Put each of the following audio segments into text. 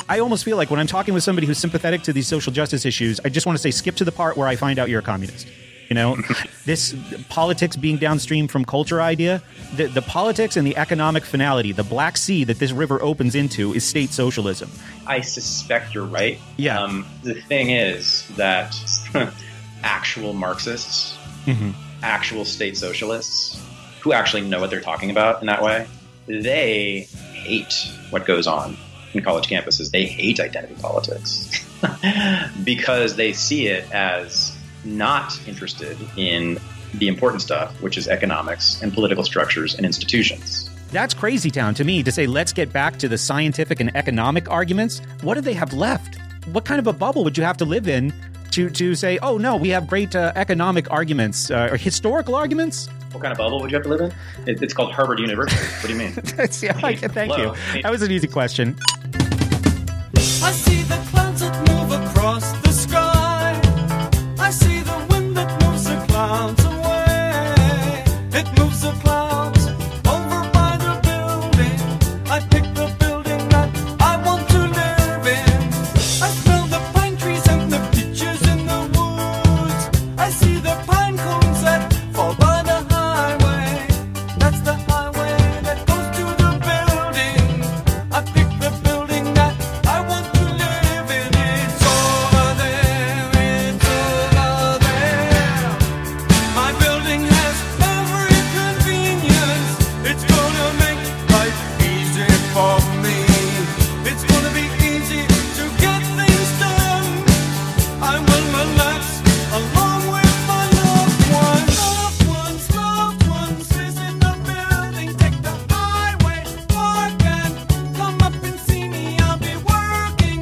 I almost feel like when I'm talking with somebody who's sympathetic to these social justice issues, I just want to say, skip to the part where I find out you're a communist. You know, this politics being downstream from culture idea, the politics and the economic finality, the Black Sea that this river opens into is state socialism. I suspect you're right. Yeah. The thing is that actual Marxists, actual state socialists, who actually know what they're talking about in that way, they hate what goes on in college campuses. They hate identity politics because they see it as not interested in the important stuff, which is economics and political structures and institutions. That's crazy town to me to say, let's get back to the scientific and economic arguments. What do they have left? What kind of a bubble would you have to live in to say, oh, no, we have great economic arguments, or historical arguments? What kind of bubble would you have to live in? It's called Harvard University. What do you mean? Thank you. That was an easy question. I see the clouds that move across the sky. I see the wind that moves the clouds away. It moves the clouds over by the building. I pick the building that I want to live in. I smell the pine trees and the peaches in the woods. I see the pine cones that fall by the highway. That's the highway that goes to the building. I pick the building that I want to live in. It's over there, it's over there. My building has every convenience. It's gonna make life easy for me. It's gonna be easy to get things done. I will relax along with my loved ones. Loved ones, visit the building. Take the highway, park and come up and see me. I'll be working.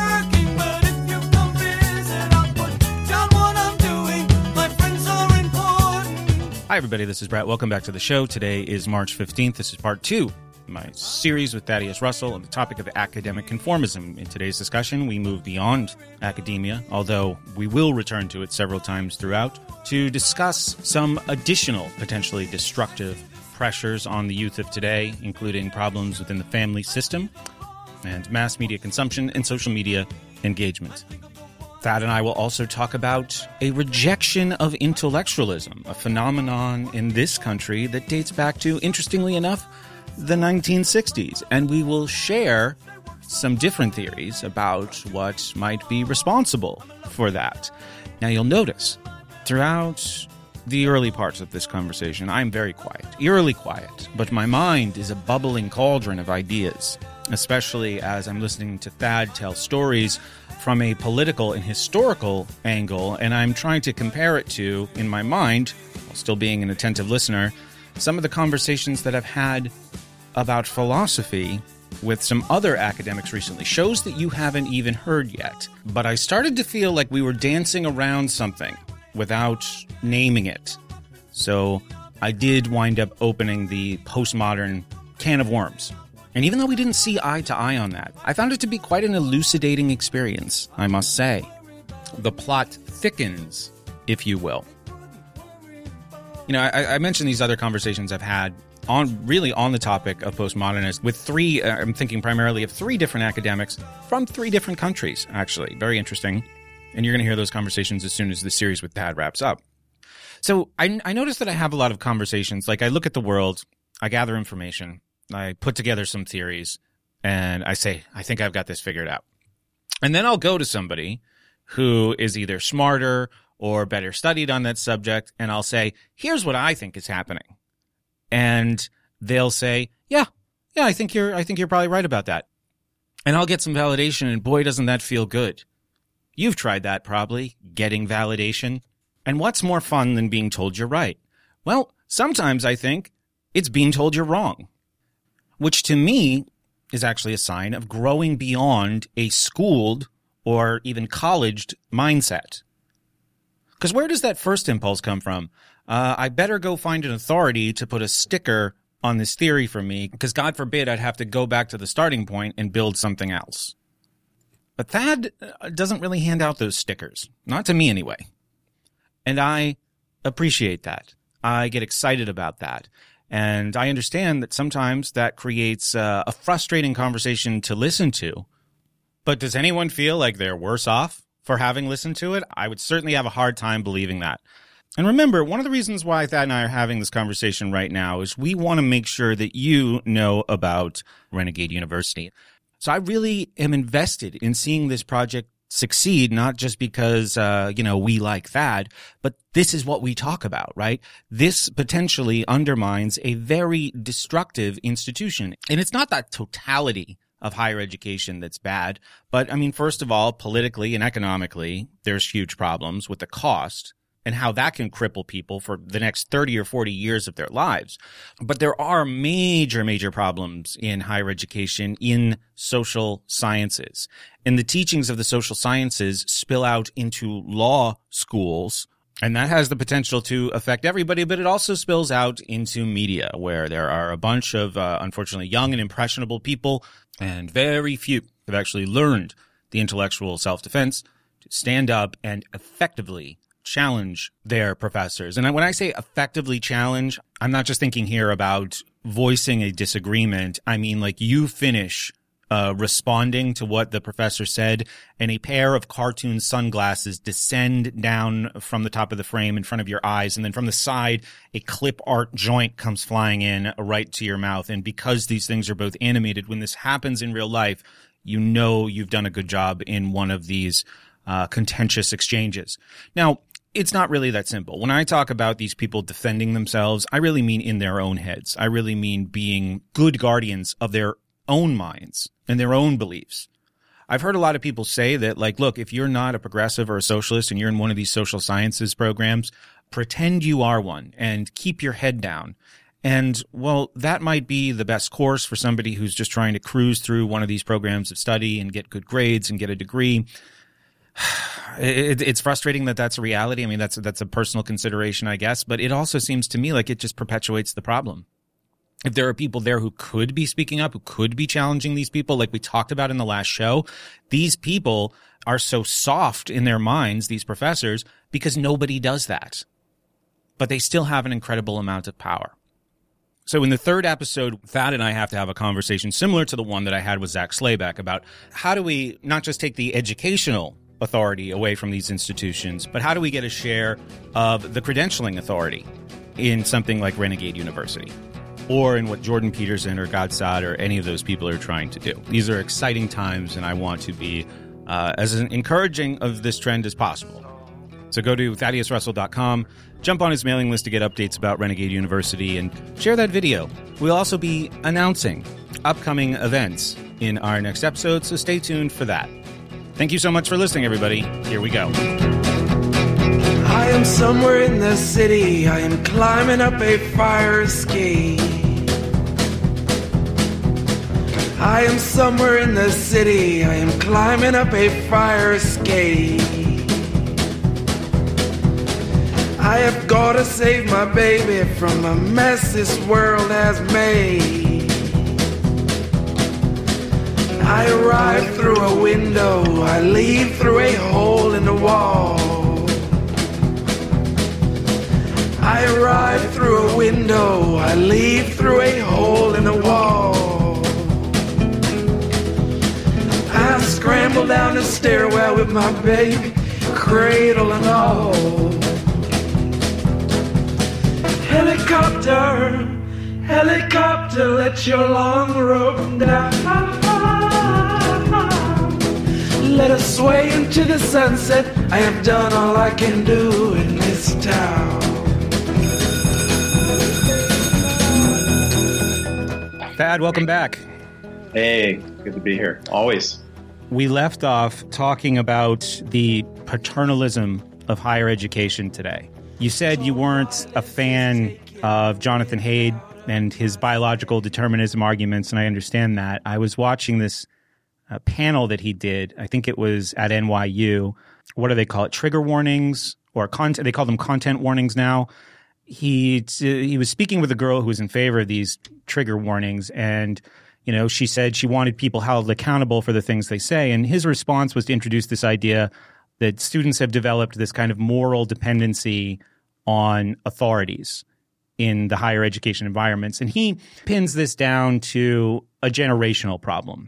But if you come visit, I'll put down what I'm doing. My friends are important. Hi, everybody. This is Brett. Welcome back to the show. Today is March 15th. This is part 2 of my series with Thaddeus Russell on the topic of academic conformism. In today's discussion, we move beyond academia, although we will return to it several times throughout, to discuss some additional potentially destructive pressures on the youth of today, including problems within the family system and mass media consumption and social media engagement. Thad and I will also talk about a rejection of intellectualism, a phenomenon in this country that dates back to, interestingly enough, the 1960s. And we will share some different theories about what might be responsible for that. Now, you'll notice throughout the early parts of this conversation, I'm very quiet, eerily quiet, but my mind is a bubbling cauldron of ideas, especially as I'm listening to Thad tell stories from a political and historical angle, and I'm trying to compare it to, in my mind, while still being an attentive listener, some of the conversations that I've had about philosophy with some other academics recently, shows that you haven't even heard yet. But I started to feel like we were dancing around something without naming it. So I did wind up opening the postmodern can of worms. And even though we didn't see eye to eye on that, I found it to be quite an elucidating experience, I must say. The plot thickens, if you will. You know, I mentioned these other conversations I've had on the topic of postmodernists with three, I'm thinking primarily of 3 different academics from 3 different countries, actually. Very interesting. And you're going to hear those conversations as soon as the series with Thad wraps up. So I noticed that I have a lot of conversations. Like, I look at the world, I gather information, I put together some theories, and I say, I think I've got this figured out. And then I'll go to somebody who is either smarter or better studied on that subject, and I'll say, here's what I think is happening. And they'll say, yeah, I think you're probably right about that. And I'll get some validation, and boy, doesn't that feel good. You've tried that probably, getting validation. And what's more fun than being told you're right? Well, sometimes I think it's being told you're wrong, which to me is actually a sign of growing beyond a schooled or even colleged mindset. Because where does that first impulse come from? I better go find an authority to put a sticker on this theory for me, because God forbid I'd have to go back to the starting point and build something else. But Thad doesn't really hand out those stickers. Not to me, anyway. And I appreciate that. I get excited about that. And I understand that sometimes that creates a frustrating conversation to listen to But does anyone feel like they're worse off for having listened to it? I would certainly have a hard time believing that. And remember, one of the reasons why Thad and I are having this conversation right now is we want to make sure that you know about Renegade University. So I really am invested in seeing this project succeed, not just because, we like Thad, but this is what we talk about, right? This potentially undermines a very destructive institution. And it's not that totality of higher education that's bad, but I mean, first of all, politically and economically, there's huge problems with the cost and how that can cripple people for the next 30 or 40 years of their lives. But there are major, major problems in higher education in social sciences. And the teachings of the social sciences spill out into law schools, and that has the potential to affect everybody, but it also spills out into media, where there are a bunch of, unfortunately, young and impressionable people, and very few have actually learned the intellectual self-defense to stand up and effectively challenge their professors. And when I say effectively challenge, I'm not just thinking here about voicing a disagreement. I mean, like, you finish responding to what the professor said, and a pair of cartoon sunglasses descend down from the top of the frame in front of your eyes, and then from the side, a clip art joint comes flying in right to your mouth. And because these things are both animated, when this happens in real life, you know you've done a good job in one of these contentious exchanges. Now, it's not really that simple. When I talk about these people defending themselves, I really mean in their own heads. I really mean being good guardians of their own minds and their own beliefs. I've heard a lot of people say that, like, look, if you're not a progressive or a socialist and you're in one of these social sciences programs, pretend you are one and keep your head down. And, well, that might be the best course for somebody who's just trying to cruise through one of these programs of study and get good grades and get a degree. It's frustrating that that's a reality. I mean, that's a personal consideration, I guess, but it also seems to me like it just perpetuates the problem. If there are people there who could be speaking up, who could be challenging these people, like we talked about in the last show, these people are so soft in their minds, these professors, because nobody does that. But they still have an incredible amount of power. So in the third episode, Thad and I have to have a conversation similar to the one that I had with Zach Slayback about how do we not just take the educational authority away from these institutions, but how do we get a share of the credentialing authority in something like Renegade University, or in what Jordan Peterson or Godsad or any of those people are trying to do. These are exciting times, and I want to be as encouraging of this trend as possible. So go to ThaddeusRussell.com, jump on his mailing list to get updates about Renegade University, and share that video. We'll also be announcing upcoming events in our next episode, so stay tuned for that. Thank you so much for listening, everybody. Here we go. I am somewhere in the city. I am climbing up a fire escape. I am somewhere in the city. I am climbing up a fire escape. I have got to save my baby from the mess this world has made. I arrive through a window, I leave through a hole in the wall. I arrive through a window, I leave through a hole in the wall. I scramble down the stairwell with my baby, cradle and all. Helicopter, helicopter, let your long rope down. Let us sway into the sunset. I have done all I can do in this town. Thad, welcome back. Hey, good to be here. Always. We left off talking about the paternalism of higher education today. You said you weren't a fan of Jonathan Haidt and his biological determinism arguments, and I understand that. I was watching this panel that he did. I think it was at NYU. What do they call it? Trigger warnings or content? They call them content warnings now. He was speaking with a girl who was in favor of these trigger warnings, and she said she wanted people held accountable for the things they say. And his response was to introduce this idea that students have developed this kind of moral dependency on authorities in the higher education environments. And he pins this down to a generational problem.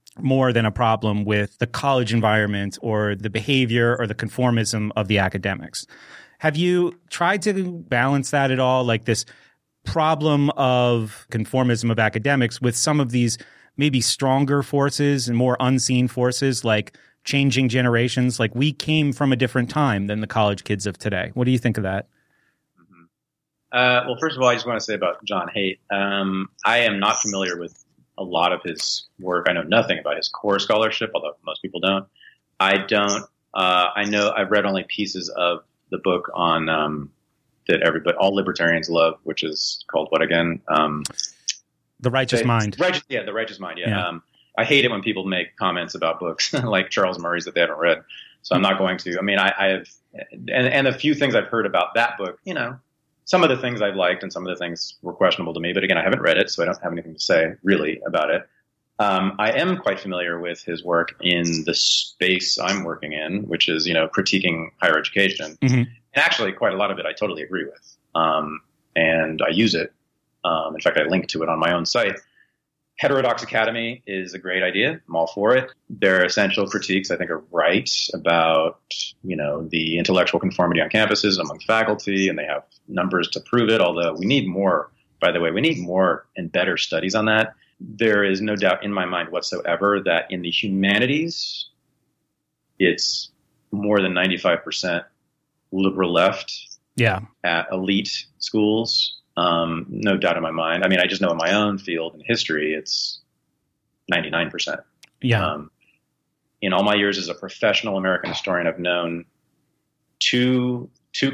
more than a problem with the college environment or the behavior or the conformism of the academics. Have you tried to balance that at all, like this problem of conformism of academics with some of these maybe stronger forces and more unseen forces, like changing generations? Like, we came from a different time than the college kids of today. What do you think of that? Well, first of all, I just want to say about John Haidt. I am not familiar with a lot of his work. I know nothing about his core scholarship, although most people don't. I know I've read only pieces of the book on that all libertarians love, which is called what again? The Righteous Mind. The Righteous Mind. Yeah. I hate it when people make comments about books like Charles Murray's that they haven't read. So I'm not going to. I mean, I have, and the few things I've heard about that book, some of the things I've liked and some of the things were questionable to me. But again, I haven't read it, so I don't have anything to say really about it. I am quite familiar with his work in the space I'm working in, which is, critiquing higher education. Mm-hmm. And actually, quite a lot of it I totally agree with. And I use it. In fact, I link to it on my own site. Heterodox Academy is a great idea. I'm all for it. Their essential critiques, I think, are right about, the intellectual conformity on campuses among faculty, and they have numbers to prove it, although we need more, by the way, we need more and better studies on that. There is no doubt in my mind whatsoever that in the humanities, it's more than 95% liberal left at elite schools. No doubt in my mind. I mean, I just know in my own field in history, it's 99%. Yeah. In all my years as a professional American historian, I've known one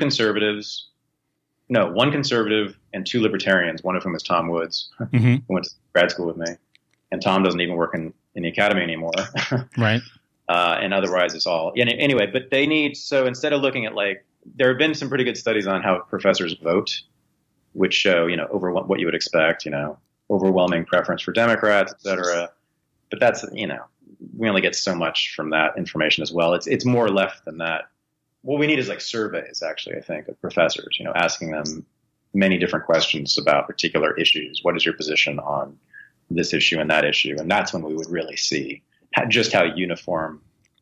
conservative and two libertarians, one of whom is Tom Woods, who went to grad school with me. And Tom doesn't even work in the academy anymore. Right. And otherwise it's all, anyway, but so instead of looking at there have been some pretty good studies on how professors vote, which show, over what you would expect, overwhelming preference for Democrats, et cetera. But that's, we only get so much from that information as well. It's more left than that. What we need is surveys, actually, I think, of professors, asking them many different questions about particular issues. What is your position on this issue and that issue? And that's when we would really see just how uniform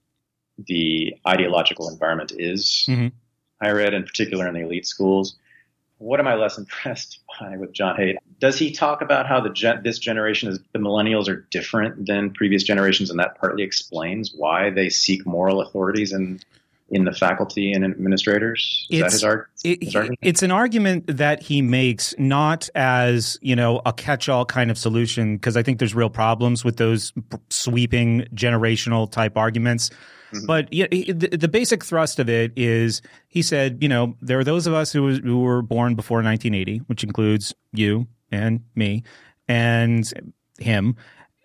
the ideological environment is, higher ed, in particular in the elite schools. What am I less impressed by with John Haidt? Does he talk about how this generation the millennials are different than previous generations, and that partly explains why they seek moral authorities in the faculty and administrators? Is that his argument? It's an argument that he makes not as, a catch-all kind of solution, because I think there's real problems with those sweeping generational type arguments. But the basic thrust of it is, he said, there are those of us who were born before 1980, which includes you and me and him.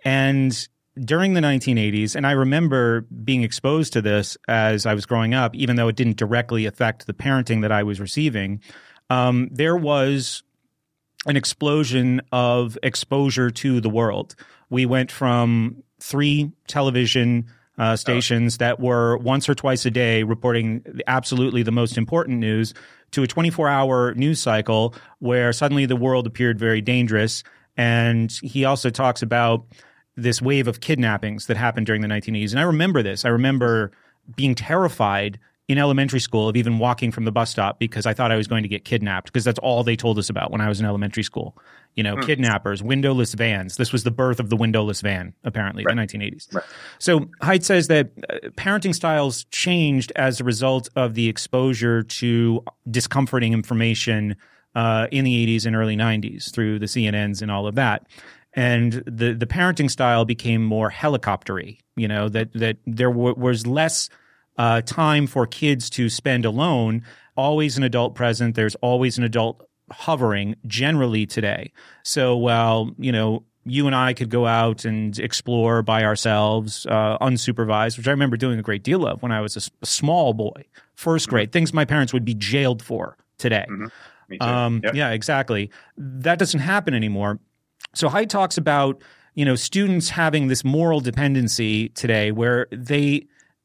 And during the 1980s, and I remember being exposed to this as I was growing up, even though it didn't directly affect the parenting that I was receiving, there was an explosion of exposure to the world. We went from 3 television stations that were once or twice a day reporting absolutely the most important news to a 24-hour news cycle where suddenly the world appeared very dangerous. And he also talks about this wave of kidnappings that happened during the 1980s. And I remember this. I remember being terrified in elementary school of even walking from the bus stop because I thought I was going to get kidnapped, because that's all they told us about when I was in elementary school. Kidnappers, windowless vans. This was the birth of the windowless van, apparently, the 1980s. Right. So Haidt says that parenting styles changed as a result of the exposure to discomforting information in the 80s and early 90s through the CNNs and all of that. And the parenting style became more helicoptery, that there was less time for kids to spend alone, always an adult present. There's always an adult hovering generally today. So while, you and I could go out and explore by ourselves, unsupervised, which I remember doing a great deal of when I was a small boy, first grade, things my parents would be jailed for today. Me too. Yep. Yeah, exactly. That doesn't happen anymore. So Haidt talks about, students having this moral dependency today where they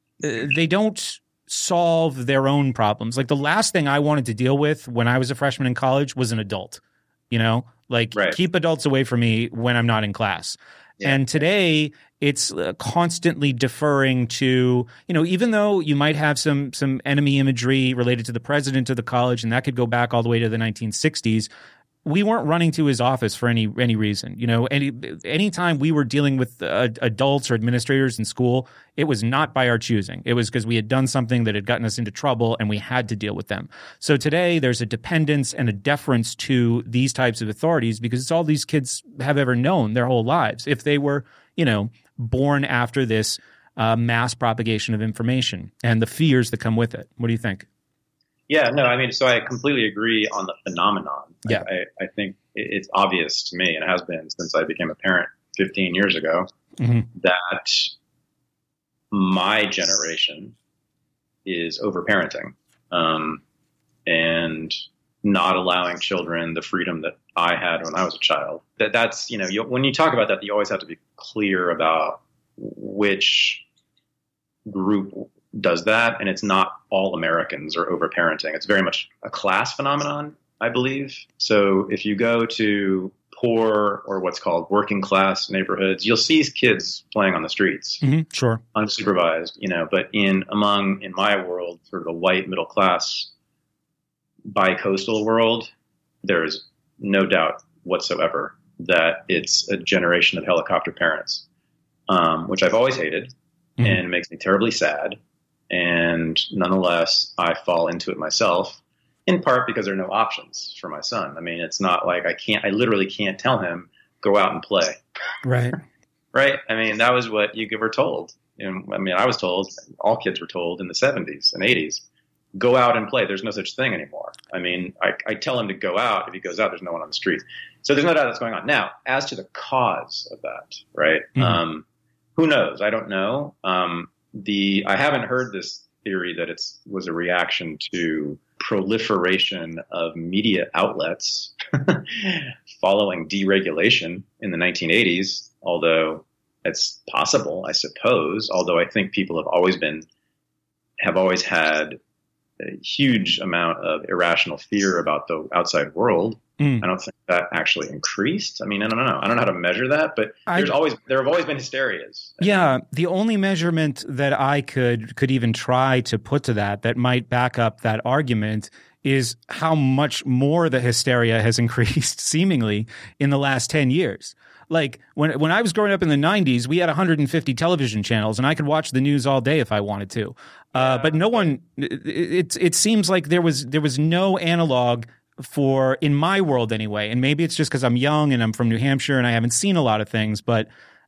don't solve their own problems. Like, the last thing I wanted to deal with when I was a freshman in college was an adult, Right. Keep adults away from me when I'm not in class. And today it's constantly deferring to, even though you might have some enemy imagery related to the president of the college, and that could go back all the way to the 1960s. We weren't running to his office for any reason. Anytime we were dealing with adults or administrators in school, it was not by our choosing. It was because we had done something that had gotten us into trouble and we had to deal with them. So today there's a dependence and a deference to these types of authorities because it's all these kids have ever known their whole lives. If they were, born after this mass propagation of information and the fears that come with it. What do you think? Yeah, no, so I completely agree on the phenomenon. Yeah. I think it's obvious to me, and it has been since I became a parent 15 years ago, that my generation is overparenting and not allowing children the freedom that I had when I was a child. That's when you talk about that, you always have to be clear about which group does that, and it's not all Americans are overparenting. It's very much a class phenomenon, I believe. So if you go to poor or what's called working class neighborhoods, you'll see kids playing on the streets, sure, unsupervised. But in my world, sort of the white middle class, bi-coastal world, there is no doubt whatsoever that it's a generation of helicopter parents, which I've always hated, and it makes me terribly sad. And nonetheless, I fall into it myself, in part because there are no options for my son. It's not like I literally can't tell him, go out and play. Right. Right. That was what you were told. I was told, all kids were told in the 70s and 80s, go out and play. There's no such thing anymore. I tell him to go out. If he goes out, there's no one on the street. So there's no doubt that's going on. Now, as to the cause of that, right? Who knows? I don't know. I haven't heard this theory that it was a reaction to proliferation of media outlets following deregulation in the 1980s, although it's possible, I suppose, although I think people have always had a huge amount of irrational fear about the outside world. I don't think that actually increased. I don't know. I don't know how to measure that, but there have always been hysterias. Yeah. The only measurement that I could even try to put to that might back up that argument is how much more the hysteria has increased seemingly in the last 10 years. Like when I was growing up in the 90s, we had 150 television channels and I could watch the news all day if I wanted to. But no one, it seems like there was no analog for, in my world anyway, and maybe it's just because I'm young and I'm from New Hampshire and I haven't seen a lot of things, but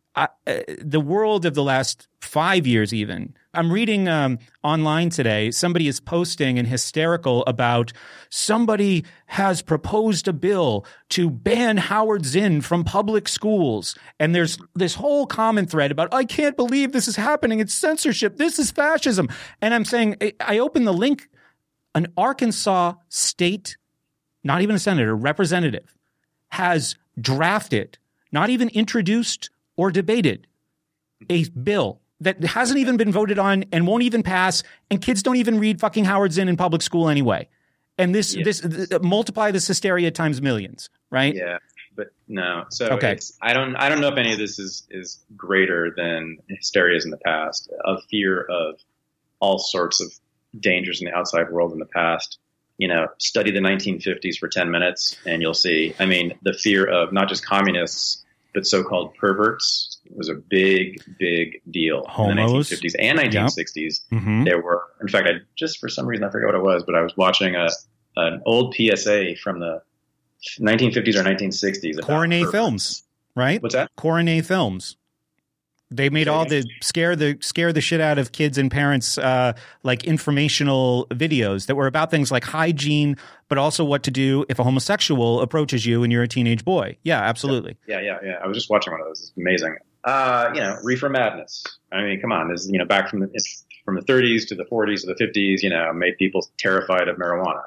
the world of the last 5 years even, I'm reading online today, somebody is posting and hysterical about somebody has proposed a bill to ban Howard Zinn from public schools. And there's this whole comment thread about, I can't believe this is happening. It's censorship. This is fascism. And I'm saying, I open the link, an Arkansas state, not even a senator, representative, has drafted, not even introduced or debated, a bill that hasn't even been voted on and won't even pass, and kids don't even read fucking Howard Zinn in public school anyway. And this multiply this hysteria times millions, right? Yeah, but no. So okay. I don't know if any of this is greater than hysterias in the past, of fear of all sorts of dangers in the outside world in the past. Study the 1950s for 10 minutes and you'll see. The fear of not just communists, but so-called perverts was a big, big deal. Homos. In the 1950s and 1960s. Yep. There were, in fact, for some reason, I forget what it was, but I was watching an old PSA from the 1950s or 1960s. Coronet Films, right? What's that? Coronet Films. They made all the scare the shit out of kids and parents, like informational videos that were about things like hygiene, but also what to do if a homosexual approaches you and you're a teenage boy. Yeah, absolutely. Yeah. I was just watching one of those. It's amazing. Reefer Madness. Come on. This is, back from the 30s to the 40s to the 50s, made people terrified of marijuana.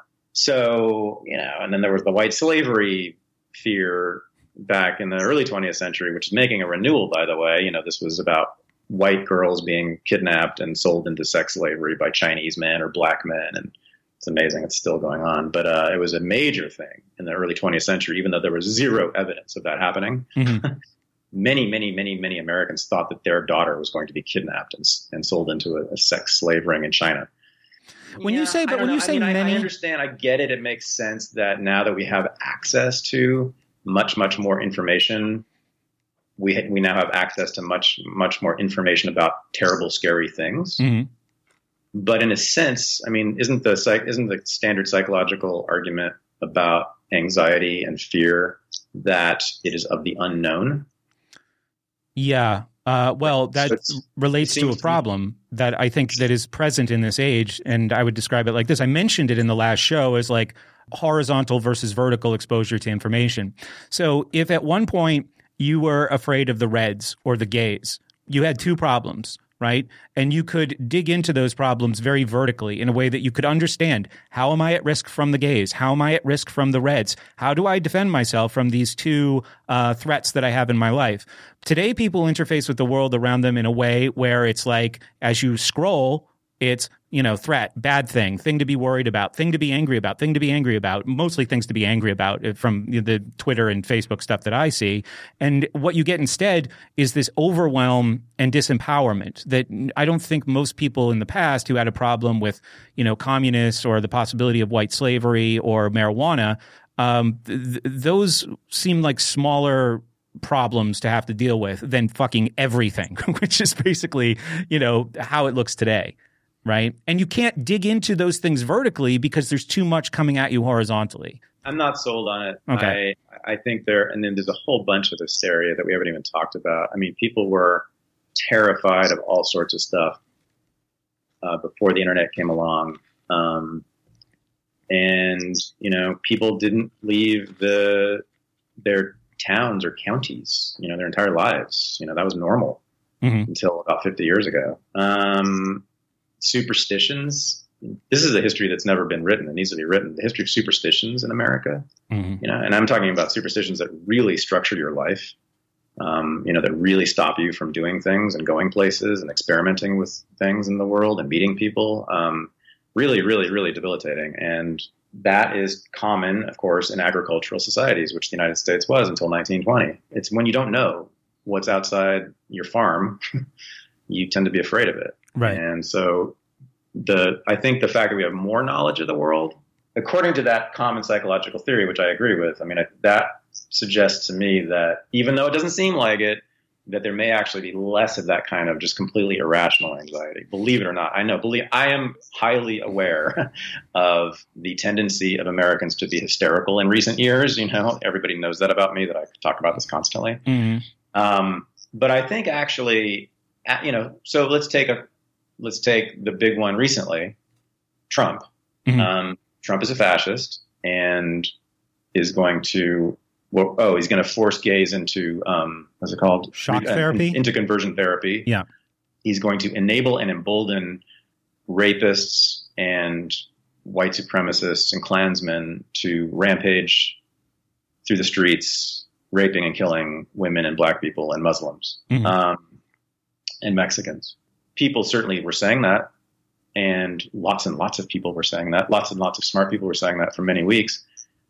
So, and then there was the white slavery fear back in the early 20th century, which is making a renewal, by the way. This was about white girls being kidnapped and sold into sex slavery by Chinese men or black men. And it's amazing. It's still going on. But it was a major thing in the early 20th century, even though there was zero evidence of that happening. many Americans thought that their daughter was going to be kidnapped and sold into a sex slave ring in China. When you say I understand. I get it. It makes sense that now that we have access to much more information, we now have access to much more information about terrible, scary things. Mm-hmm. But in a sense, I mean, isn't the standard psychological argument about anxiety and fear that it is of the unknown? Yeah. Well, that relates to a problem that I think that is present in this age. And I would describe it like this. I mentioned it in the last show as like horizontal versus vertical exposure to information. So if at one point you were afraid of the Reds or the gays, you had two problems, right? And you could dig into those problems very vertically in a way that you could understand, how am I at risk from the gays? How am I at risk from the Reds? How do I defend myself from these two threats that I have in my life? Today, people interface with the world around them in a way where it's like, as you scroll, it's, threat, bad thing to be worried about, thing to be angry about, mostly things to be angry about from the Twitter and Facebook stuff that I see. And what you get instead is this overwhelm and disempowerment that I don't think most people in the past who had a problem with, communists or the possibility of white slavery or marijuana, those seem like smaller problems to have to deal with than fucking everything, which is basically, how it looks today. Right. And you can't dig into those things vertically because there's too much coming at you horizontally. I'm not sold on it. Okay. I think and then there's a whole bunch of hysteria that we haven't even talked about. I mean, people were terrified of all sorts of stuff before the internet came along. And, people didn't leave their towns or counties, their entire lives. That was normal until about 50 years ago. Superstitions. This is a history that's never been written. It needs to be written. The history of superstitions in America, and I'm talking about superstitions that really structure your life, that really stop you from doing things and going places and experimenting with things in the world and meeting people. Really, really, really debilitating. And that is common, of course, in agricultural societies, which the United States was until 1920. It's when you don't know what's outside your farm, you tend to be afraid of it. Right. And so I think the fact that we have more knowledge of the world, according to that common psychological theory, which I agree with, I mean, that suggests to me that even though it doesn't seem like it, that there may actually be less of that kind of just completely irrational anxiety. Believe it or not, I am highly aware of the tendency of Americans to be hysterical in recent years. Everybody knows that about me, that I talk about this constantly. Mm-hmm. But I think actually, so let's take the big one recently, Trump. Mm-hmm. Trump is a fascist and is going to, he's going to force gays into, what's it called? Shock therapy? Into conversion therapy. Yeah. He's going to enable and embolden rapists and white supremacists and Klansmen to rampage through the streets, raping and killing women and black people and Muslims, and Mexicans. People certainly were saying that, and lots of people were saying that. Lots and lots of smart people were saying that for many weeks.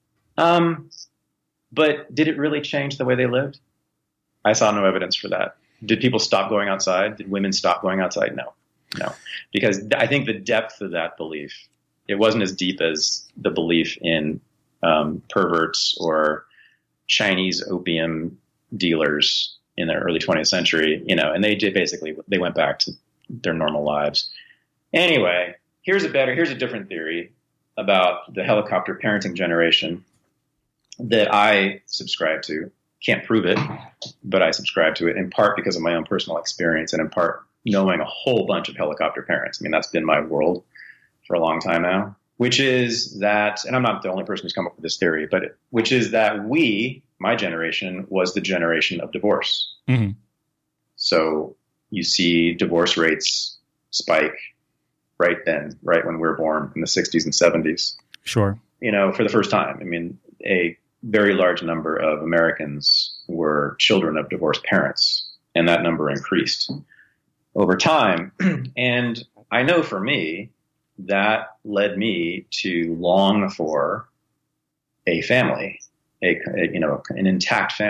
But did it really change the way they lived? I saw no evidence for that. Did people stop going outside? Did women stop going outside? No. Because I think the depth of that belief, it wasn't as deep as the belief in perverts or Chinese opium dealers in the early 20th century, and they went back to their normal lives. Anyway, here's a different theory about the helicopter parenting generation that I subscribe to. Can't prove it, but I subscribe to it in part because of my own personal experience and in part knowing a whole bunch of helicopter parents. I mean, that's been my world for a long time now, which is that, and I'm not the only person who's come up with this theory, but which is that my generation was the generation of divorce. Mm-hmm. So you see divorce rates spike right when we were born in the 60s and 70s. Sure. For the first time. I mean, a very large number of Americans were children of divorced parents, and that number increased over time. And I know for me, that led me to long for a family, an intact family.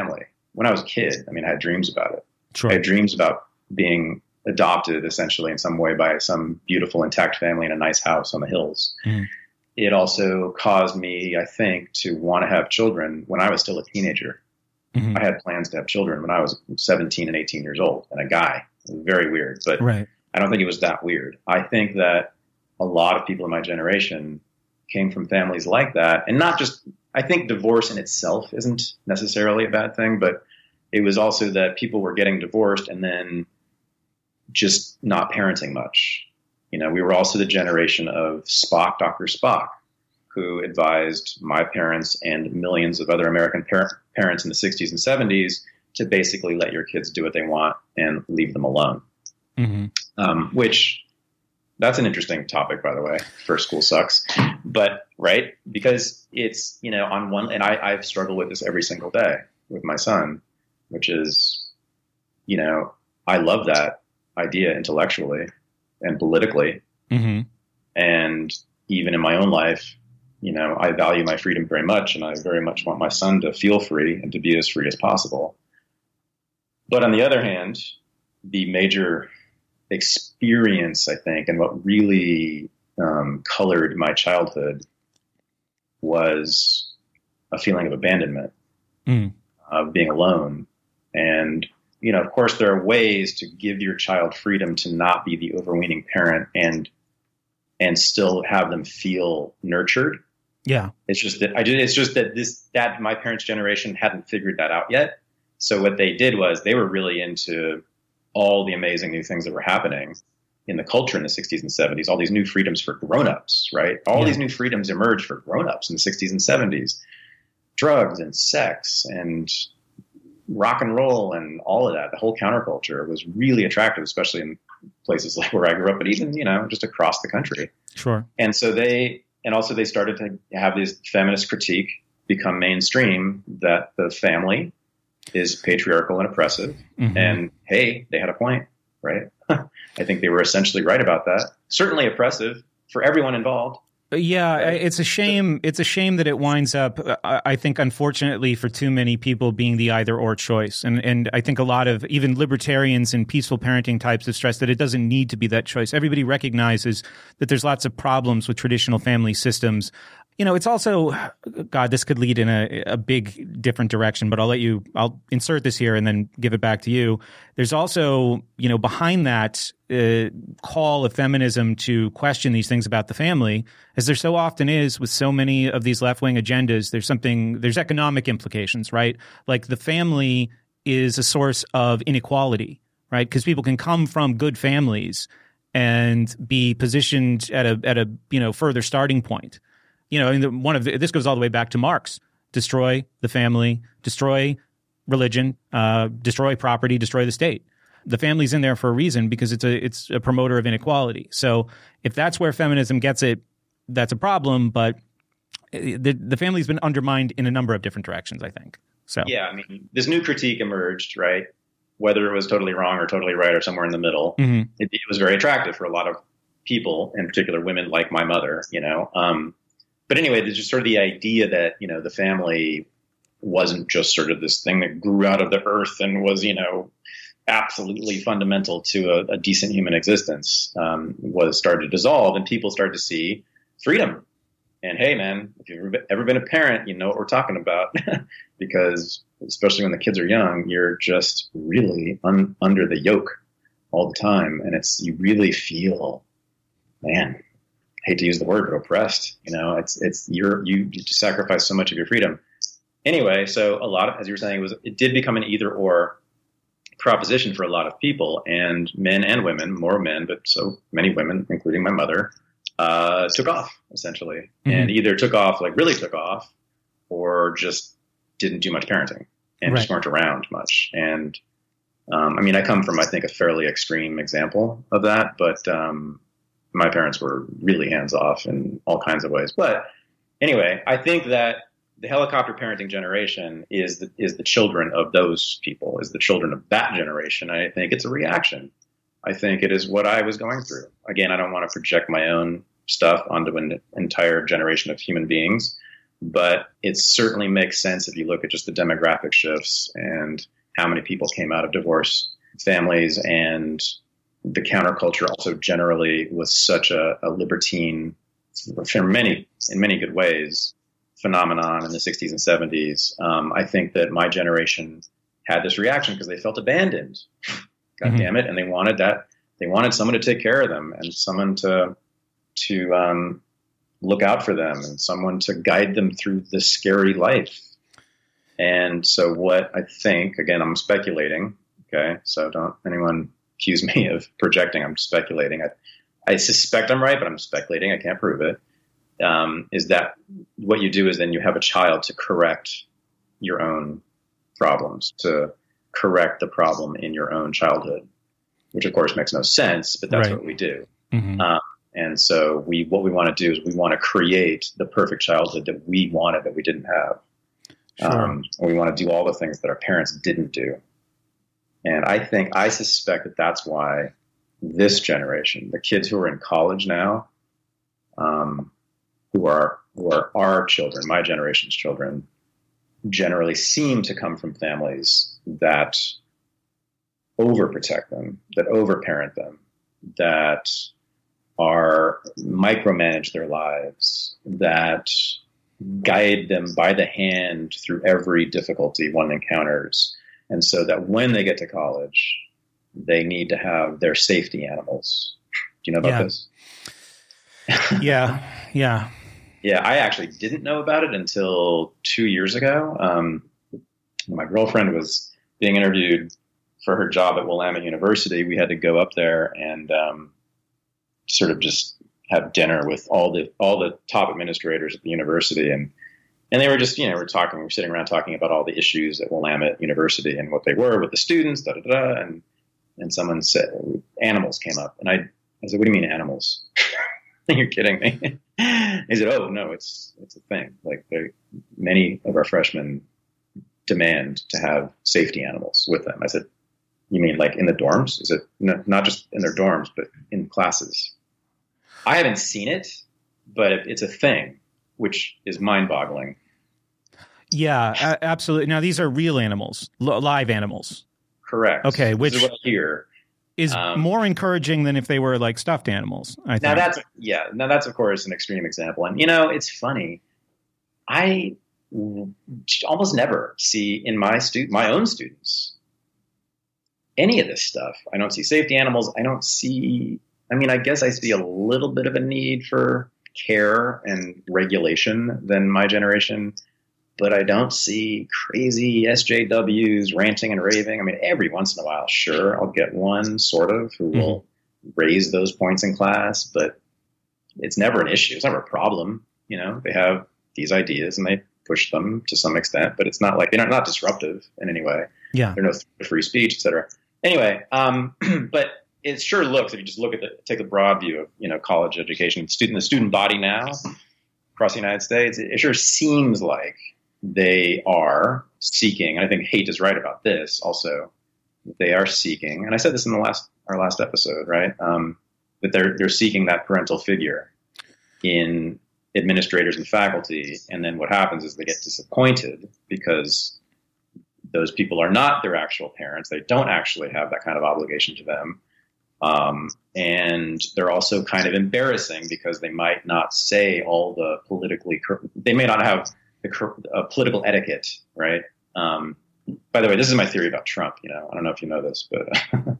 when I was a kid, I mean, I had dreams about it. Sure. I had dreams about being adopted essentially in some way by some beautiful, intact family in a nice house on the hills. Mm. It also caused me, I think, to want to have children when I was still a teenager. Mm-hmm. I had plans to have children when I was 17 and 18 years old, and a guy. It was very weird, but right. I don't think it was that weird. I think that a lot of people in my generation came from families like that, and not just, I think divorce in itself isn't necessarily a bad thing, but it was also that people were getting divorced and then just not parenting much. You know, we were also the generation of Spock, Dr. Spock, who advised my parents and millions of other American parents in the 60s and 70s to basically let your kids do what they want and leave them alone. Mm-hmm. Which, that's an interesting topic, by the way. First school sucks. But, right? Because it's, you know, on one, and I've struggled with this every single day with my son, which is, you know, I love that idea intellectually and politically. Mm-hmm. And even in my own life, you know, I value my freedom very much, and I very much want my son to feel free and to be as free as possible. But on the other hand, the major experience, I think, and what really colored my childhood was a feeling of abandonment, of being alone. And, you know, of course, there are ways to give your child freedom to not be the overweening parent and still have them feel nurtured. Yeah. It's just that my parents' generation hadn't figured that out yet. So what they did was they were really into all the amazing new things that were happening in the culture in the 60s and 70s, all these new freedoms for grown-ups, right? All these new freedoms emerged for grown-ups in the 60s and 70s. Drugs and sex and rock and roll and all of that. The whole counterculture was really attractive, especially in places like where I grew up, but even, you know, just across the country. Sure. And so they started to have this feminist critique become mainstream, that the family is patriarchal and oppressive. Mm-hmm. And hey, they had a point, right? I think they were essentially right about that. Certainly oppressive for everyone involved. Yeah, it's a shame. It's a shame that it winds up, I think, unfortunately, for too many people being the either or choice. And I think a lot of even libertarians and peaceful parenting types have stressed that it doesn't need to be that choice. Everybody recognizes that there's lots of problems with traditional family systems. You know, it's also, God, this could lead in a big different direction, but I'll insert this here and then give it back to you. There's also, you know, behind that call of feminism to question these things about the family, as there so often is with so many of these left-wing agendas, there's economic implications, right? Like the family is a source of inequality, right? Because people can come from good families and be positioned at a you know, further starting point. You know, this goes all the way back to Marx. Destroy the family, destroy religion, destroy property, destroy the state. The family's in there for a reason, because it's a promoter of inequality. So if that's where feminism gets it, that's a problem. But the family's been undermined in a number of different directions, I think. So yeah, I mean, this new critique emerged, right? Whether it was totally wrong or totally right or somewhere in the middle, mm-hmm. it was very attractive for a lot of people, in particular women like my mother, you know. But anyway, there's just sort of the idea that, you know, the family wasn't just sort of this thing that grew out of the earth and was, you know, absolutely fundamental to a decent human existence, was started to dissolve, and people started to see freedom. And hey, man, if you've ever been a parent, you know what we're talking about, because especially when the kids are young, you're just really under the yoke all the time. And you really feel, man, I hate to use the word, but oppressed. You know, you sacrifice so much of your freedom. Anyway, so a lot of, as you were saying, it did become an either or proposition for a lot of people, and men and women, more men, but so many women, including my mother, took off essentially, mm-hmm. and either took off, like really took off, or just didn't do much parenting and just weren't around much. And I mean, I come from, I think, a fairly extreme example of that, but my parents were really hands off in all kinds of ways. But anyway, I think that the helicopter parenting generation is the children of those people, is the children of that generation. I think it's a reaction. I think it is what I was going through. Again, I don't want to project my own stuff onto an entire generation of human beings, But it certainly makes sense if you look at just the demographic shifts and how many people came out of divorce families, and the counterculture also generally was such a libertine, in many good ways, phenomenon in the 60s and 70s. I think that my generation had this reaction because they felt abandoned. God damn it. And they wanted that. They wanted someone to take care of them and someone to look out for them and someone to guide them through this scary life. And so what I think, again, I'm speculating. Okay. So don't anyone accuse me of projecting. I'm speculating. I suspect I'm right, but I'm speculating. I can't prove it. Is that what you do is then you have a child to correct your own problems, to correct the problem in your own childhood, which of course makes no sense, but that's what we do. And so what we want to do is we want to create the perfect childhood that we wanted that we didn't have. And we want to do all the things that our parents didn't do. And I suspect that that's why this generation, the kids who are in college now, who are our children, my generation's children, generally seem to come from families that overprotect them, that overparent them, that are micromanage their lives, that guide them by the hand through every difficulty one encounters. And so that when they get to college, they need to have their safety animals. Do you know about this? Yeah. Yeah, I actually didn't know about it until 2 years ago. My girlfriend was being interviewed for her job at Willamette University. We had to go up there and sort of just have dinner with all the top administrators at the university, and they were just we're sitting around talking about all the issues at Willamette University and what they were with the students, and someone said animals came up, and I said, "What do you mean animals?" You're kidding me. He said, "Oh no, it's a thing. Like many of our freshmen demand to have safety animals with them." I said, "You mean like in the dorms? Is it not just in their dorms, but in classes?" I haven't seen it, but it's a thing, which is mind-boggling. Yeah, absolutely. Now these are real animals, live animals. Correct. Okay, which is what I hear. Is more encouraging than if they were like stuffed animals. I think. Now that's of course an extreme example, and it's funny. I almost never see in my own students any of this stuff. I don't see safety animals. I don't see. I mean, I guess I see a little bit of a need for care and regulation than my generation, but I don't see crazy SJWs ranting and raving. I mean, every once in a while, sure, I'll get one sort of who will raise those points in class, but it's never an issue. It's never a problem. They have these ideas and they push them to some extent, but it's not like they're not disruptive in any way. Yeah. There's no free speech, et cetera. Anyway, but it sure looks, if you just look at take the broad view of, college education, the student body now across the United States, it sure seems like they are seeking, and I think Haidt is right about this also, they are seeking, and I said this in our last episode, right? That they're seeking that parental figure in administrators and faculty, and then what happens is they get disappointed because those people are not their actual parents. They don't actually have that kind of obligation to them. And they're also kind of embarrassing because they might not say all the they may not have the political etiquette, right? By the way, this is my theory about Trump. I don't know if you know this, but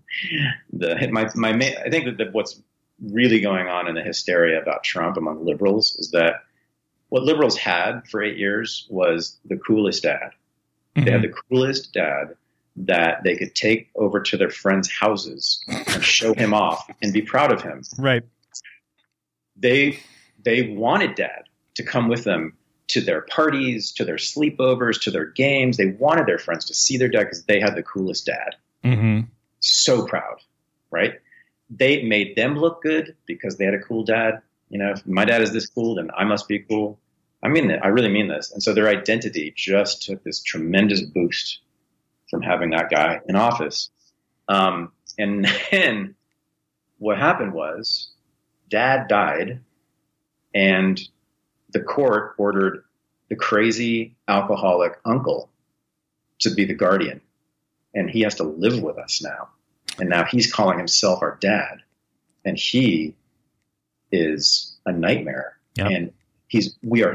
I think that what's really going on in the hysteria about Trump among liberals is that what liberals had for 8 years was the coolest dad. Mm-hmm. They had the coolest dad that they could take over to their friends' houses and show him off and be proud of him. Right. They wanted dad to come with them to their parties, to their sleepovers, to their games. They wanted their friends to see their dad because they had the coolest dad. Mm-hmm. So proud, right? They made them look good because they had a cool dad. If my dad is this cool, then I must be cool. I mean that. I really mean this. And so their identity just took this tremendous boost from having that guy in office. And then what happened was dad died and the court ordered the crazy alcoholic uncle to be the guardian. And he has to live with us now. And now he's calling himself our dad. And he is a nightmare. Yep. And it's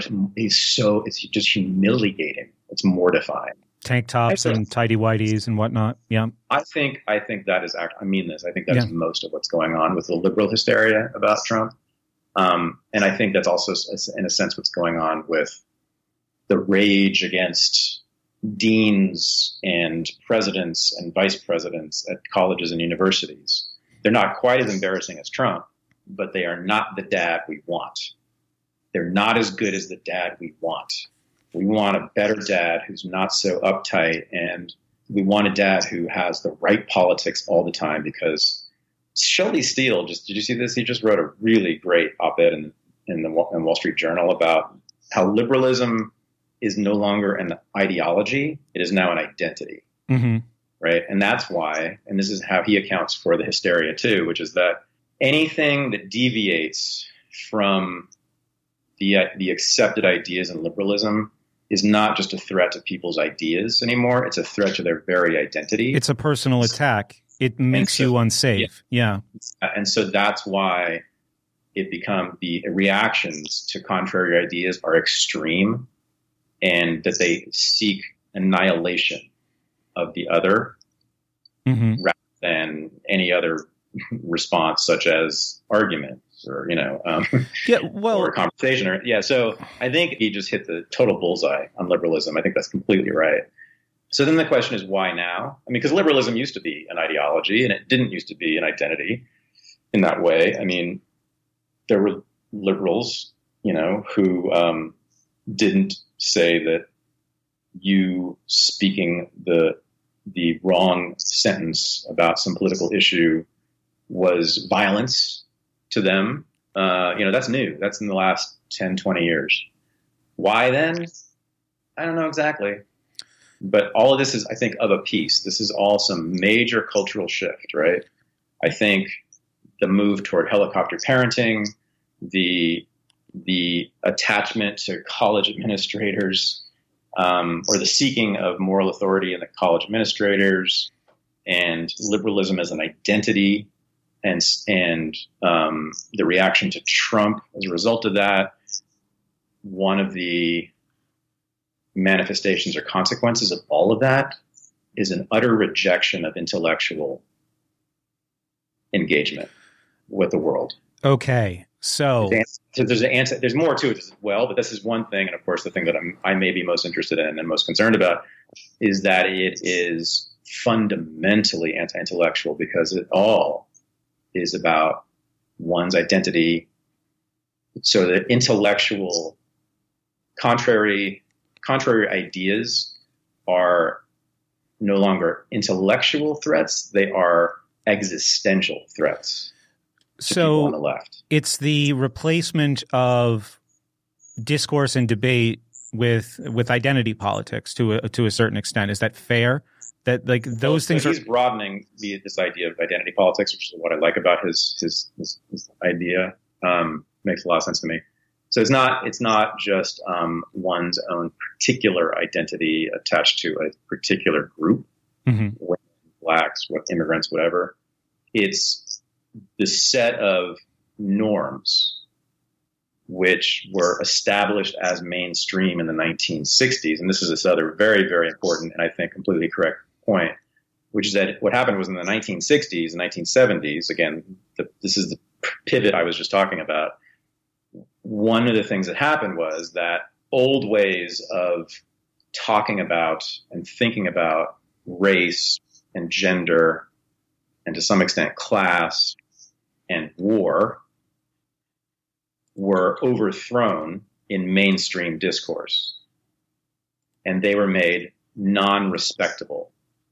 just humiliating. It's mortifying. Tank tops and tidy whities and whatnot. Yeah. I think that is actually, I mean this, I think that's most of what's going on with the liberal hysteria about Trump. And I think that's also, in a sense, what's going on with the rage against deans and presidents and vice presidents at colleges and universities. They're not quite as embarrassing as Trump, but they are not the dad we want. They're not as good as the dad we want. We want a better dad who's not so uptight, and we want a dad who has the right politics all the time, because Shelby Steele, did you see this? He just wrote a really great op-ed in the Wall Street Journal about how liberalism is no longer an ideology. It is now an identity. Mm-hmm. Right. And that's why, and this is how he accounts for the hysteria too, which is that anything that deviates from the accepted ideas in liberalism is not just a threat to people's ideas anymore. It's a threat to their very identity. It's a personal attack. It makes you unsafe. Yeah. And so that's why the reactions to contrary ideas are extreme, and that they seek annihilation of the other rather than any other response, such as argument or, or conversation. So I think he just hit the total bullseye on liberalism. I think that's completely right. So then the question is, why now? I mean, because liberalism used to be an ideology, and it didn't used to be an identity in that way. I mean, there were liberals, who didn't say that you speaking the wrong sentence about some political issue was violence to them. That's new. That's in the last 10, 20 years. Why then? I don't know exactly. But all of this is, I think, of a piece. This is all some major cultural shift, right? I think the move toward helicopter parenting, the attachment to college administrators, or the seeking of moral authority in the college administrators, and liberalism as an identity, and the reaction to Trump as a result of that. One of the manifestations or consequences of all of that is an utter rejection of intellectual engagement with the world. Okay. So there's more to it as well, but this is one thing. And of course, the thing that I may be most interested in and most concerned about is that it is fundamentally anti-intellectual, because it all is about one's identity. So the intellectual contrary ideas are no longer intellectual threats. They are existential threats. So on the left, it's the replacement of discourse and debate with identity politics to a certain extent. Is that fair? That those things he's broadening this idea of identity politics, which is what I like about his idea. Makes a lot of sense to me. So it's not just one's own particular identity attached to a particular group, women, blacks, immigrants, whatever. It's the set of norms which were established as mainstream in the 1960s. And this is this other very, very important and I think completely correct point, which is that what happened was in the 1960s and 1970s, again, this is the pivot I was just talking about. One of the things that happened was that old ways of talking about and thinking about race and gender and to some extent class and war were overthrown in mainstream discourse, and they were made non-respectable.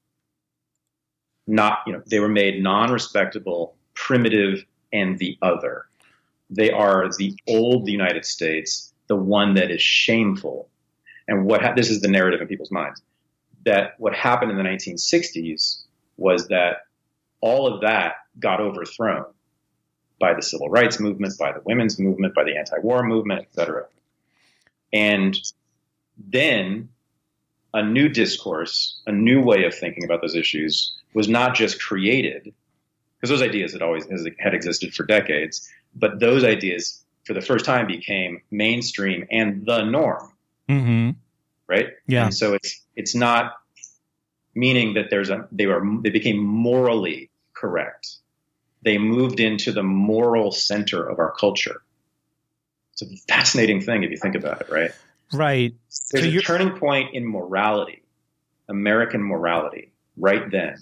They were made non-respectable, primitive, and the other. They are the old United States, the one that is shameful. And this is the narrative in people's minds, that what happened in the 1960s was that all of that got overthrown by the civil rights movement, by the women's movement, by the anti-war movement, et cetera. And then a new discourse, a new way of thinking about those issues was not just created, because those ideas had existed for decades, but those ideas for the first time became mainstream and the norm. Mm-hmm. Right? Yeah. And so it's not meaning that they became morally correct. They moved into the moral center of our culture. It's a fascinating thing if you think about it, right? Right. There's a turning point in morality, American morality, right then,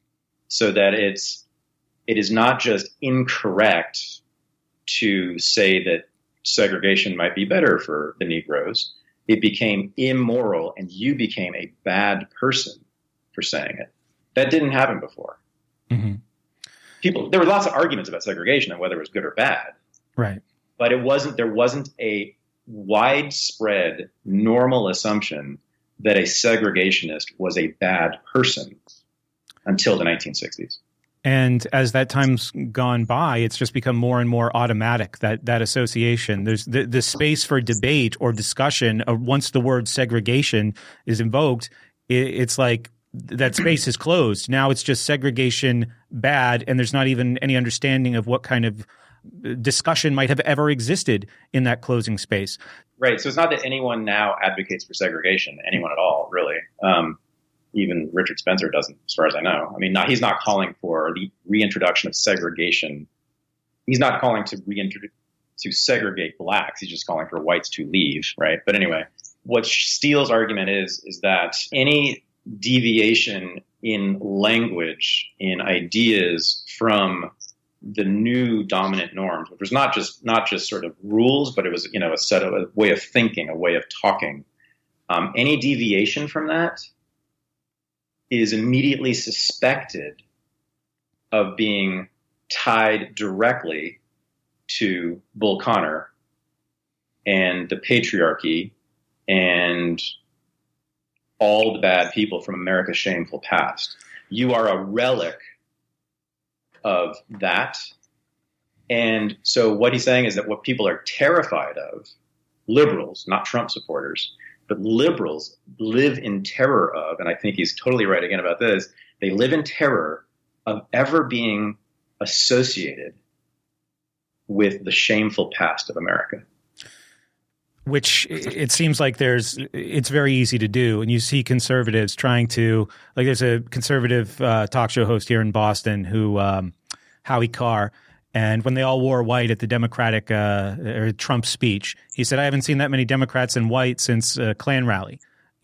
so that it is not just incorrect to say that segregation might be better for the Negroes. It became immoral, and you became a bad person for saying it. That didn't happen before. Mm-hmm. There were lots of arguments about segregation and whether it was good or bad. Right. But there wasn't a widespread normal assumption that a segregationist was a bad person until the 1960s. And as that time's gone by, it's just become more and more automatic, that association. There's the space for debate or discussion once the word segregation is invoked, it's like that space is closed. Now it's just segregation bad, and there's not even any understanding of what kind of discussion might have ever existed in that closing space. Right. So it's not that anyone now advocates for segregation, anyone at all, really. Even Richard Spencer doesn't, as far as I know. I mean, he's not calling for the reintroduction of segregation. He's not calling to segregate blacks. He's just calling for whites to leave, right? But anyway, what Steele's argument is that any deviation in language, in ideas from the new dominant norms, which was not just sort of rules, but it was a way of thinking, a way of talking. Any deviation from that is immediately suspected of being tied directly to Bull Connor and the patriarchy and all the bad people from America's shameful past. You are a relic of that. And so what he's saying is that what people are terrified of, liberals, not Trump supporters, but liberals live in terror of, and I think he's totally right again about this, they live in terror of ever being associated with the shameful past of America. Which it seems like it's very easy to do. And you see conservatives trying to, like there's a conservative talk show host here in Boston who, Howie Carr, and when they all wore white at the Democratic or Trump speech, he said, I haven't seen that many Democrats in white since Klan rally.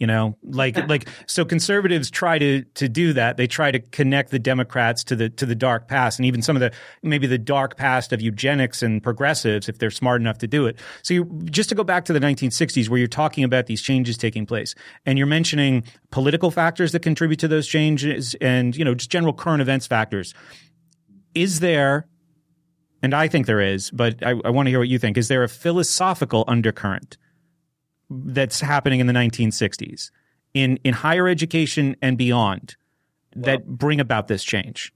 So conservatives try to do that. They try to connect the Democrats to the dark past, and even some of maybe the dark past of eugenics and progressives, if they're smart enough to do it. So just to go back to the 1960s, where you're talking about these changes taking place, and you're mentioning political factors that contribute to those changes, and just general current events factors. Is there, and I think there is, but I want to hear what you think, is there a philosophical undercurrent that's happening in the 1960s in higher education and beyond that bring about this change?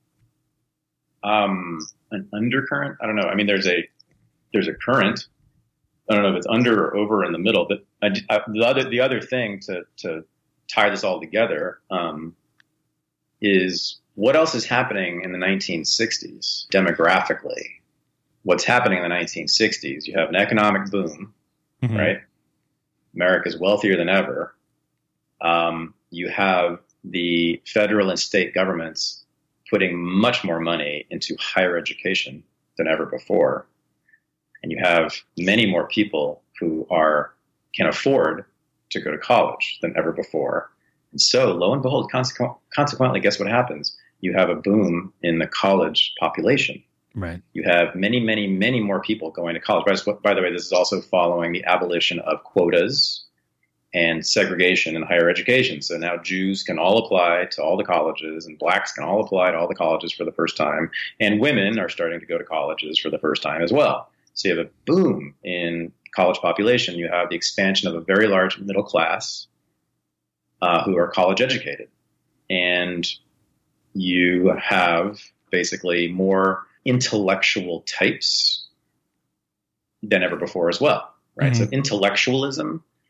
An undercurrent? I don't know. I mean, there's a current. I don't know if it's under or over in the middle, but the other thing to tie this all together is what else is happening in the 1960s demographically. What's happening in the 1960s? You have an economic boom, mm-hmm. right? America's wealthier than ever. You have the federal and state governments putting much more money into higher education than ever before. And you have many more people who can afford to go to college than ever before. And so, lo and behold, consequently, guess what happens? You have a boom in the college population. Right. You have many, many, many more people going to college. By the way, this is also following the abolition of quotas and segregation in higher education. So now Jews can all apply to all the colleges, and blacks can all apply to all the colleges for the first time. And women are starting to go to colleges for the first time as well. So you have a boom in college population. You have the expansion of a very large middle class who are college educated. And you have basically more intellectual types than ever before as well, right? Mm-hmm. So intellectualism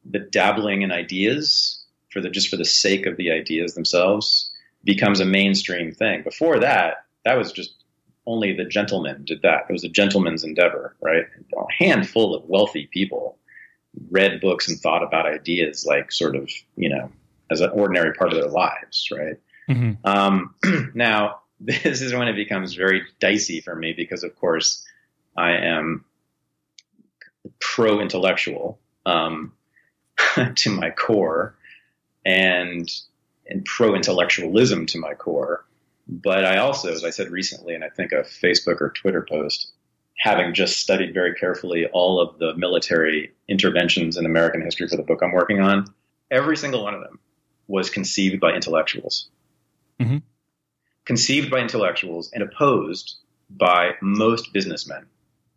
the dabbling in ideas for the sake of the ideas themselves becomes a mainstream thing. Before that, that was just only the gentleman did that. It was a gentleman's endeavor, right? A handful of wealthy people read books and thought about ideas like sort of, as an ordinary part of their lives, right? Mm-hmm. Now, this is when it becomes very dicey for me because, of course, I am pro-intellectual to my core and pro-intellectualism to my core. But I also, as I said recently, and I think a Facebook or Twitter post, having just studied very carefully all of the military interventions in American history for the book I'm working on, every single one of them was conceived by intellectuals. Mm-hmm. Conceived by intellectuals and opposed by most businessmen.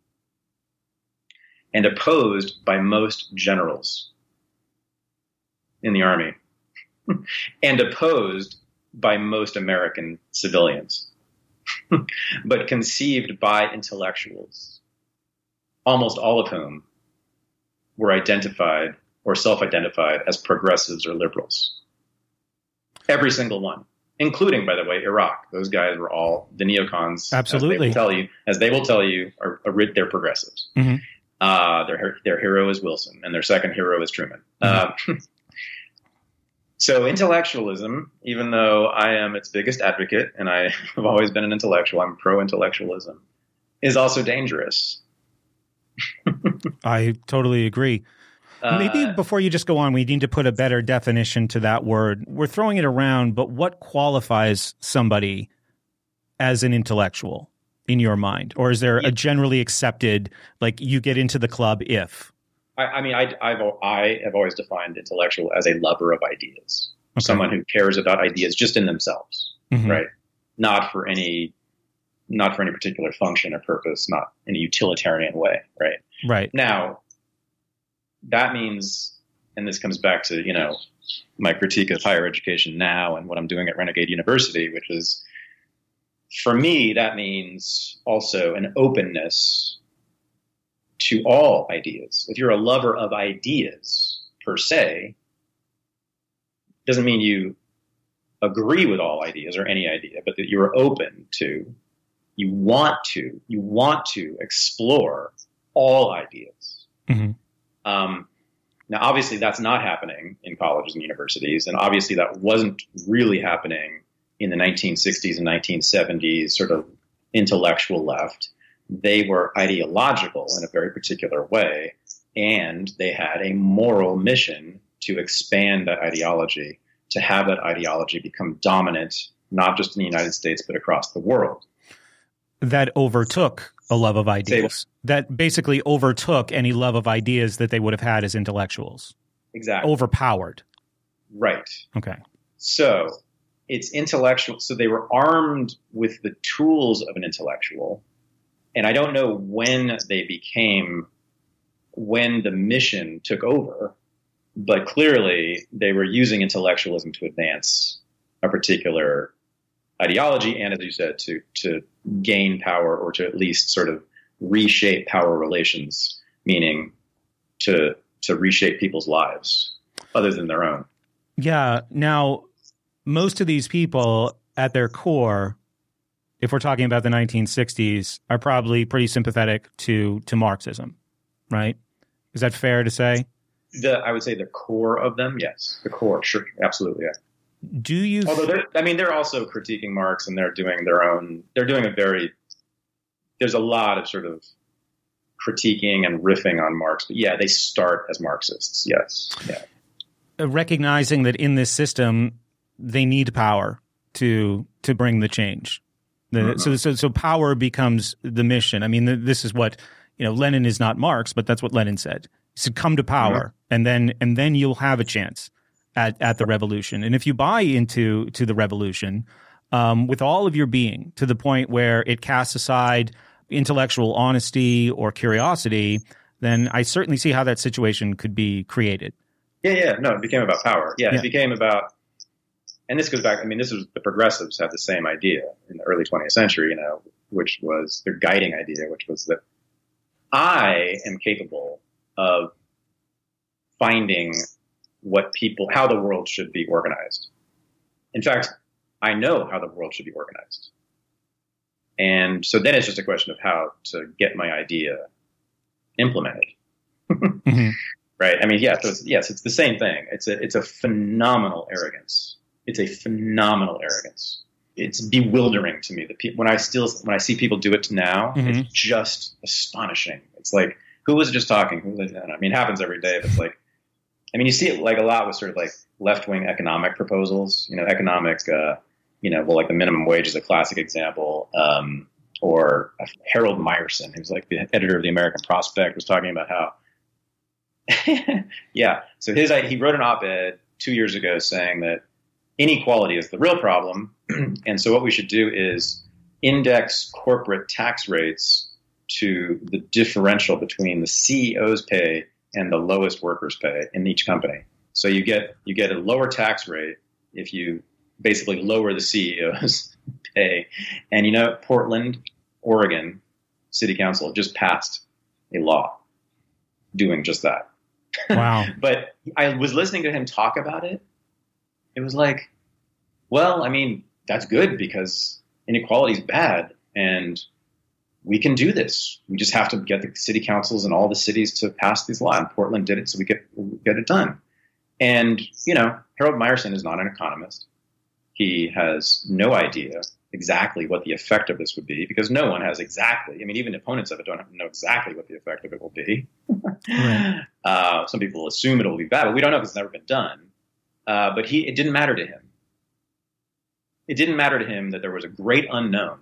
And opposed by most generals in the army. And opposed by most American civilians. But conceived by intellectuals, almost all of whom were identified or self-identified as progressives or liberals. Every single one, including, by the way, Iraq. Those guys were all the neocons. Absolutely. As they will tell you, they're progressives. Mm-hmm. Their hero is Wilson, and their second hero is Truman. Mm-hmm. So intellectualism, even though I am its biggest advocate, and I have always been an intellectual, I'm pro-intellectualism, is also dangerous. I totally agree. Maybe before you just go on, we need to put a better definition to that word. We're throwing it around, but what qualifies somebody as an intellectual in your mind? Or is there a generally accepted, like you get into the club if? I have always defined intellectual as a lover of ideas, someone who cares about ideas just in themselves, mm-hmm. right? Not for any particular function or purpose, not in a utilitarian way, right? Right. Now, that means, and this comes back to, my critique of higher education now and what I'm doing at Renegade University, which is, for me, that means also an openness to all ideas. If you're a lover of ideas per se, doesn't mean you agree with all ideas or any idea, but that you're open to, you want to explore all ideas. Mm-hmm. Now, obviously, that's not happening in colleges and universities, and obviously that wasn't really happening in the 1960s and 1970s sort of intellectual left. They were ideological in a very particular way, and they had a moral mission to expand that ideology, to have that ideology become dominant, not just in the United States, but across the world. That overtook a love of ideas. That basically overtook any love of ideas that they would have had as intellectuals. Exactly. Overpowered. Right. Okay. So it's intellectual. So they were armed with the tools of an intellectual. And I don't know when the mission took over, but clearly they were using intellectualism to advance a particular ideology and, as you said, to gain power or to at least sort of reshape power relations, meaning to reshape people's lives other than their own. Yeah. Now, most of these people at their core, if we're talking about the 1960s, are probably pretty sympathetic to Marxism, right? Is that fair to say? I would say the core of them, yes. The core, sure, absolutely, yeah. Do you? Although they're also critiquing Marx, and they're doing there's a lot of sort of critiquing and riffing on Marx, but yeah, they start as Marxists, yes, yeah. Recognizing that in this system, they need power to bring the change. So power becomes the mission. I mean, this is what, Lenin is not Marx, but that's what Lenin said. He said, come to power, mm-hmm. and then you'll have a chance at the revolution. And if you buy into the revolution with all of your being to the point where it casts aside intellectual honesty or curiosity, then I certainly see how that situation could be created. Yeah. No, it became about power. Yeah. It became about, and this goes back, the progressives had the same idea in the early 20th century, which was their guiding idea, which was that I am capable of finding how the world should be organized. In fact, I know how the world should be organized. And so then it's just a question of how to get my idea implemented. Mm-hmm. Right? I mean, it's the same thing. It's a phenomenal arrogance. It's a phenomenal arrogance. It's bewildering to me that when I see people do it now, mm-hmm. It's just astonishing. It's like, who was just talking? I mean, it happens every day. But it's like, I mean, you see it like a lot with sort of like left-wing economic proposals. Like the minimum wage is a classic example. Or Harold Meyerson, who's like the editor of the American Prospect, was talking about how, So he wrote an op-ed 2 years ago saying that inequality is the real problem. And so what we should do is index corporate tax rates to the differential between the CEO's pay and the lowest workers' pay in each company. So you get a lower tax rate if you basically lower the CEO's pay. And Portland, Oregon City Council just passed a law doing just that. Wow. But I was listening to him talk about it. It was like, well, I mean, that's good because inequality is bad and we can do this. We just have to get the city councils and all the cities to pass these laws. And Portland did it, so we get it done. And, Harold Meyerson is not an economist. He has no idea exactly what the effect of this would be because no one has exactly. I mean, even opponents of it don't know exactly what the effect of it will be. Right. Some people assume it will be bad, but we don't know because it's never been done. But it didn't matter to him. It didn't matter to him that there was a great unknown,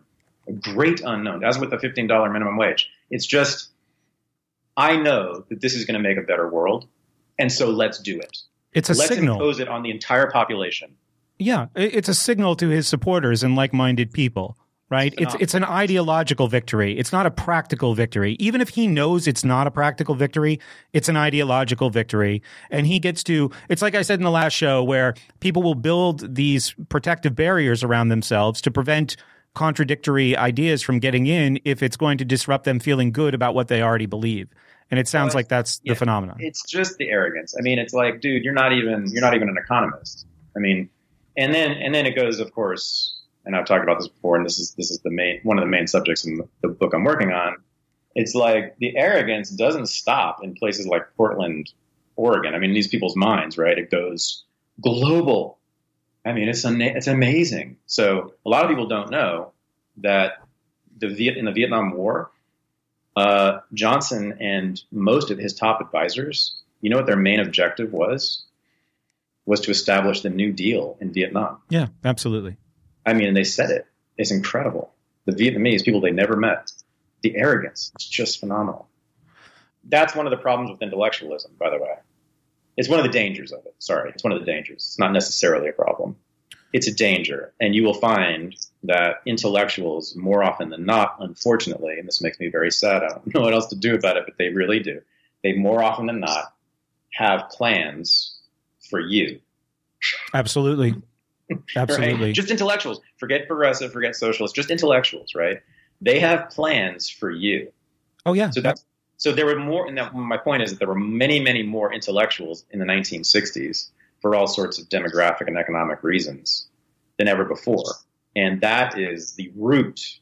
as with the $15 minimum wage. It's just, I know that this is going to make a better world, and so let's do it. It's a signal. Let's impose it on the entire population. Yeah, it's a signal to his supporters and like-minded people, right? It's an ideological victory. It's not a practical victory. Even if he knows it's not a practical victory, it's an ideological victory. And he gets to, it's like I said in the last show, where people will build these protective barriers around themselves to prevent contradictory ideas from getting in if it's going to disrupt them feeling good about what they already believe. And it sounds like that's the phenomenon. It's just the arrogance. I mean, it's like, dude, you're not even an economist. I mean, and then it goes, of course, and I've talked about this before, and this is one of the main subjects in the book I'm working on. It's like the arrogance doesn't stop in places like Portland, Oregon. I mean, in these people's minds, right? It goes global. I mean, it's amazing. So a lot of people don't know that in the Vietnam War, Johnson and most of his top advisors, you know what their main objective was to establish the New Deal in Vietnam. Yeah, absolutely. I mean, and they said it. It's incredible. The Vietnamese, people they never met. The arrogance, it's just phenomenal. That's one of the problems with intellectualism, by the way. It's one of the dangers of it. Sorry, it's one of the dangers. It's not necessarily a problem. It's a danger. And you will find that intellectuals, more often than not, unfortunately, and this makes me very sad, I don't know what else to do about it, but they really do. They more often than not have plans for you. Absolutely. Absolutely. Right? Just intellectuals. Forget progressive, forget socialists, just intellectuals, right? They have plans for you. Oh, yeah. So there were more, and my point is that there were many, many more intellectuals in the 1960s for all sorts of demographic and economic reasons than ever before. And that is the root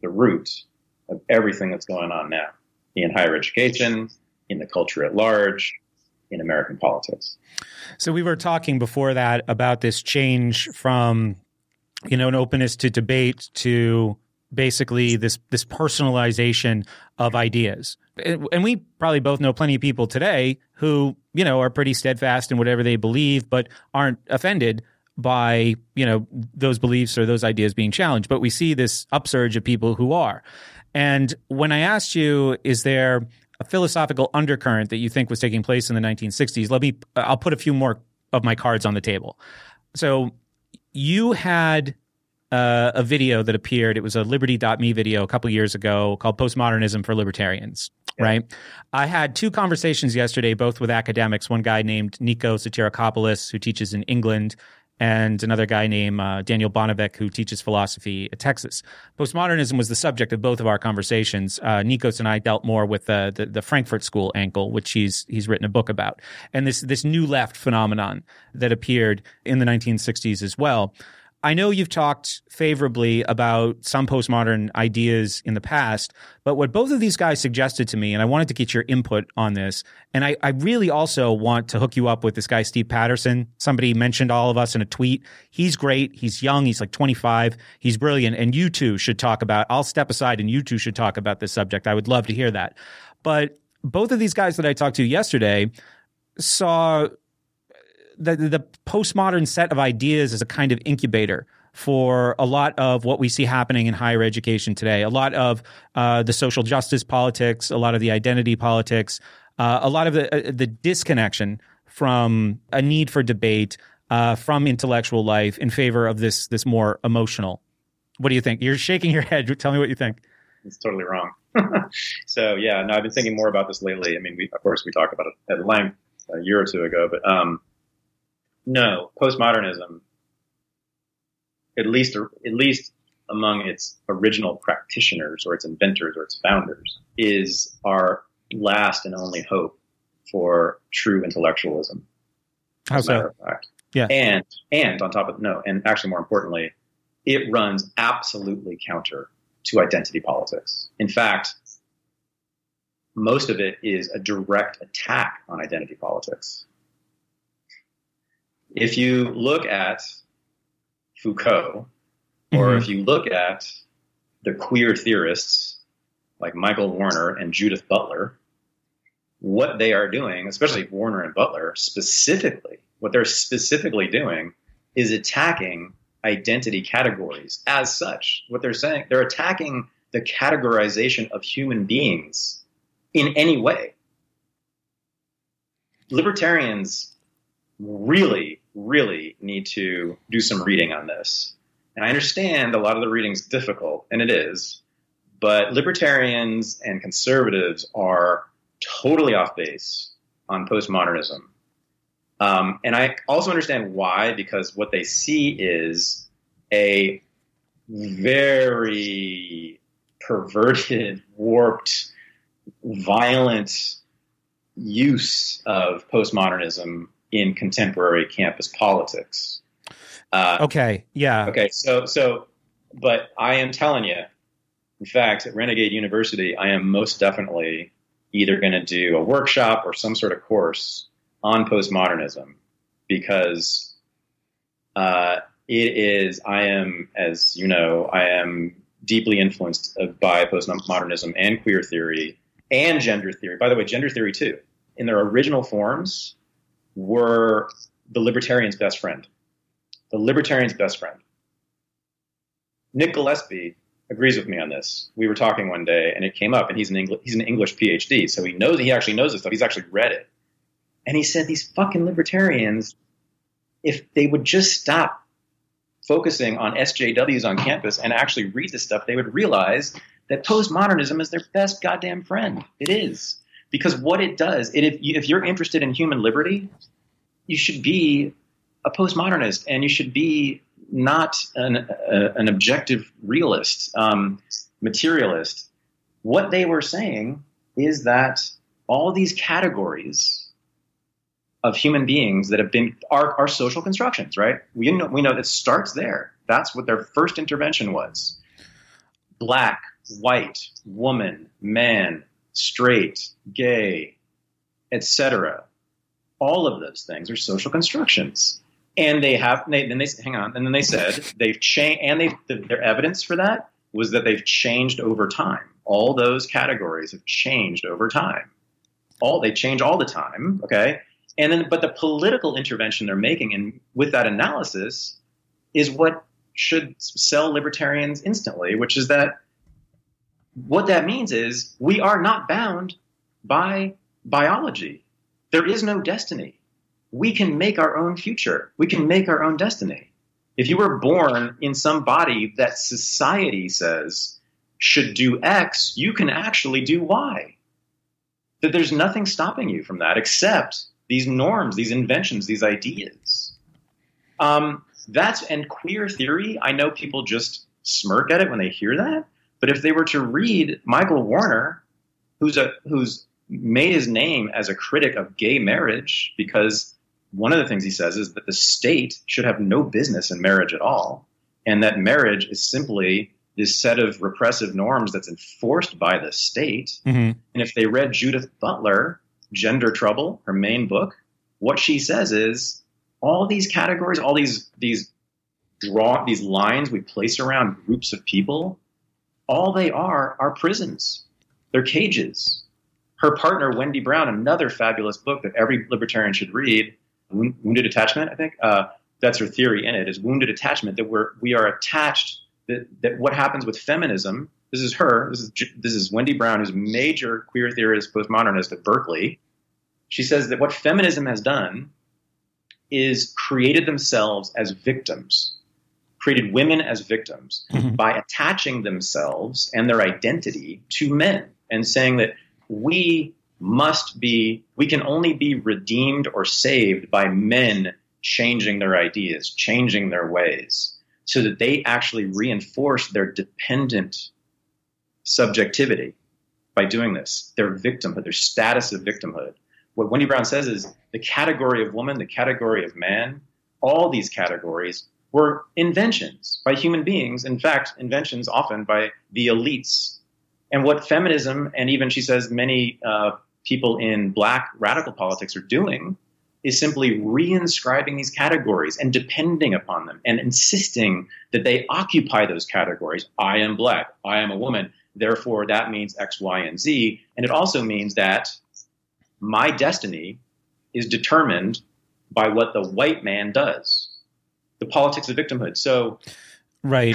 of everything that's going on now in higher education, in the culture at large, in American politics. So we were talking before that about this change from, an openness to debate to basically this personalization of ideas. And we probably both know plenty of people today who, are pretty steadfast in whatever they believe, but aren't offended by, those beliefs or those ideas being challenged. But we see this upsurge of people who are. And when I asked you, is there a philosophical undercurrent that you think was taking place in the 1960s? I'll put a few more of my cards on the table. So you had a video that appeared. It was a Liberty.me video a couple years ago called Postmodernism for Libertarians, right? I had two conversations yesterday, both with academics, one guy named Nikos Sotirakopoulos, who teaches in England, and another guy named Daniel Bonavec, who teaches philosophy at Texas. Postmodernism was the subject of both of our conversations. Nikos and I dealt more with the Frankfurt School angle, which he's written a book about, and this new left phenomenon that appeared in the 1960s as well. I know you've talked favorably about some postmodern ideas in the past, but what both of these guys suggested to me, and I wanted to get your input on this, and I really also want to hook you up with this guy, Steve Patterson. Somebody mentioned all of us in a tweet. He's great. He's young. He's like 25. He's brilliant. And you two should talk about, I'll step aside and you two should talk about this subject. I would love to hear that. But both of these guys that I talked to yesterday saw the postmodern set of ideas as a kind of incubator for a lot of what we see happening in higher education today, a lot of the social justice politics, a lot of the identity politics, a lot of the disconnection from a need for debate, from intellectual life in favor of this more emotional. What do you think? You're shaking your head. Tell me what you think. It's totally wrong. So, yeah, no, I've been thinking more about this lately. I mean, of course, we talked about it at length a year or two ago, but no, postmodernism, at least among its original practitioners or its inventors or its founders, is our last and only hope for true intellectualism. How so? Yeah. And on top of and actually more importantly, it runs absolutely counter to identity politics. In fact, most of it is a direct attack on identity politics. If you look at Foucault, or if you look at the queer theorists like Michael Warner and Judith Butler, what they are doing, especially Warner and Butler specifically, what they're specifically doing is attacking identity categories as such. What they're saying, they're attacking the categorization of human beings in any way. Libertarians really, really need to do some reading on this. And I understand a lot of the reading's difficult, and it is, but libertarians and conservatives are totally off base on postmodernism. And I also understand why, because what they see is a very perverted, warped, violent use of postmodernism in contemporary campus politics. Okay. Yeah. Okay. So, but I am telling you, in fact, at Renegade University, I am most definitely either going to do a workshop or some sort of course on postmodernism, because I am, as you know, I am deeply influenced by postmodernism and queer theory and gender theory. By the way, gender theory too, in their original forms, were the libertarian's best friend. The libertarian's best friend. Nick Gillespie agrees with me on this. We were talking one day, and it came up, and he's an English PhD, so he actually knows this stuff. He's actually read it. And he said these fucking libertarians, if they would just stop focusing on SJWs on campus and actually read this stuff, they would realize that postmodernism is their best goddamn friend. It is. Because what it does, if you're interested in human liberty, you should be a postmodernist, and you should be not an objective realist, materialist. What they were saying is that all these categories of human beings that have been are social constructions, right? We know that starts there. That's what their first intervention was. Black, white, woman, man, straight, gay, etc. All of those things are social constructions. And then they said they've changed, and their evidence for that was that they've changed over time. All those categories have changed over time. They change all the time, okay? But the political intervention they're making, and with that analysis, is what should sell libertarians instantly, which is that what that means is we are not bound by biology. There is no destiny. We can make our own future. We can make our own destiny. If you were born in some body that society says should do X, you can actually do Y. That there's nothing stopping you from that except these norms, these inventions, these ideas. And queer theory, I know people just smirk at it when they hear that. But if they were to read Michael Warner, who's made his name as a critic of gay marriage, because one of the things he says is that the state should have no business in marriage at all, and that marriage is simply this set of repressive norms that's enforced by the state. And if they read Judith Butler, Gender Trouble, her main book, what she says is all these categories, all these lines we place around groups of people, all they are prisons. They're cages. Her partner, Wendy Brown, another fabulous book that every libertarian should read, Wounded Attachment, I think. That's her theory in it, is wounded attachment, that we are attached, that what happens with feminism, this is her, this is Wendy Brown, who's a major queer theorist, postmodernist at Berkeley. She says that what feminism has done is created themselves as victims, created women as victims by attaching themselves and their identity to men and saying that we can only be redeemed or saved by men changing their ideas, changing their ways, so that they actually reinforce their dependent subjectivity by doing this, their victimhood, their status of victimhood. What Wendy Brown says is the category of woman, the category of man, all these categories were inventions by human beings. In fact, inventions often by the elites. And what feminism, and even she says many people in black radical politics are doing, is simply reinscribing these categories and depending upon them and insisting that they occupy those categories. I am black. I am a woman. Therefore, that means X, Y, and Z. And it also means that my destiny is determined by what the white man does. The politics of victimhood. So, right.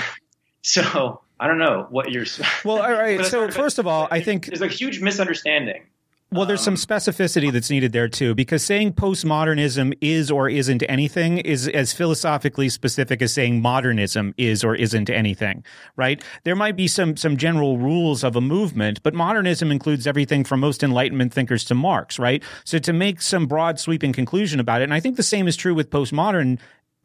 So I don't know what you're. Well, all right. So first of all, I think there's a huge misunderstanding. Well, there's some specificity that's needed there, too, because saying postmodernism is or isn't anything is as philosophically specific as saying modernism is or isn't anything, right? There might be some general rules of a movement, but modernism includes everything from most Enlightenment thinkers to Marx, right? So to make some broad sweeping conclusion about it, and I think the same is true with postmodern,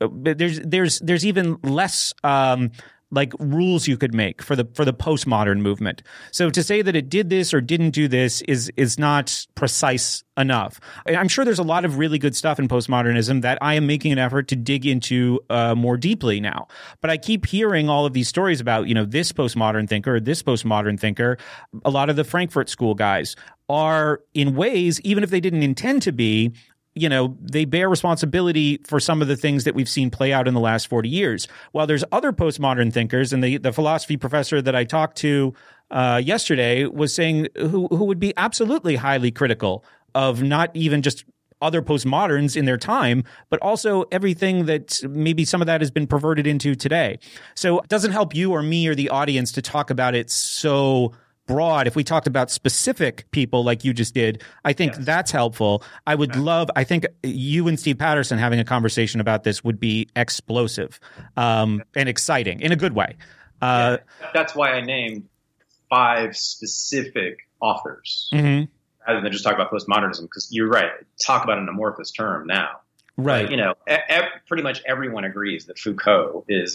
there's even less like rules you could make for the postmodern movement. So to say that it did this or didn't do this is not precise enough. I'm sure there's a lot of really good stuff in postmodernism that I am making an effort to dig into more deeply now. But I keep hearing all of these stories about, this postmodern thinker or this postmodern thinker. A lot of the Frankfurt School guys are, in ways, even if they didn't intend to be, they bear responsibility for some of the things that we've seen play out in the last 40 years. While there's other postmodern thinkers, and the philosophy professor that I talked to yesterday was saying who would be absolutely highly critical of not even just other postmoderns in their time, but also everything that maybe some of that has been perverted into today. So it doesn't help you or me or the audience to talk about it so broad. If we talked about specific people like you just did, I think that's helpful. I would love, I think you and Steve Patterson having a conversation about this would be explosive and exciting in a good way. That's why I named 5 specific authors rather than just talk about postmodernism, because you're right. Talk about an amorphous term now. Right. But, pretty much everyone agrees that Foucault is,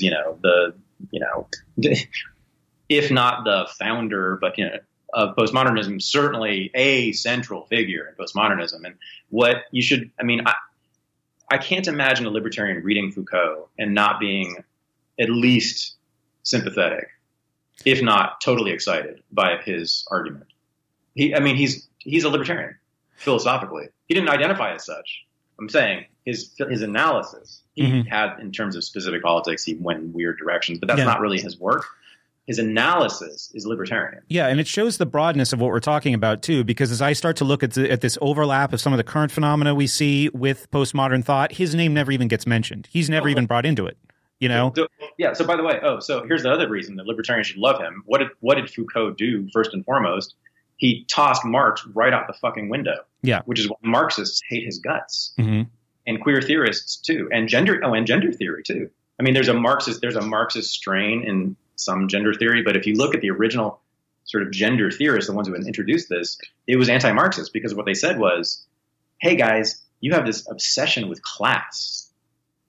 if not the founder, but of postmodernism, certainly a central figure in postmodernism. And what you should, I can't imagine a libertarian reading Foucault and not being at least sympathetic, if not totally excited by his argument. He's a libertarian philosophically. He didn't identify as such. I'm saying his analysis he had in terms of specific politics, he went in weird directions, but that's not really his work. His analysis is libertarian. Yeah, and it shows the broadness of what we're talking about, too, because as I start to look at this overlap of some of the current phenomena we see with postmodern thought, his name never even gets mentioned. He's never even brought into it, Yeah, so by the way, so here's the other reason that libertarians should love him. What did Foucault do, first and foremost? He tossed Marx right out the fucking window, which is why Marxists hate his guts, and queer theorists, too, and gender theory, too. There's a Marxist strain in some gender theory, but if you look at the original sort of gender theorists, the ones who had introduced this, it was anti-Marxist, because what they said was, hey guys, you have this obsession with class.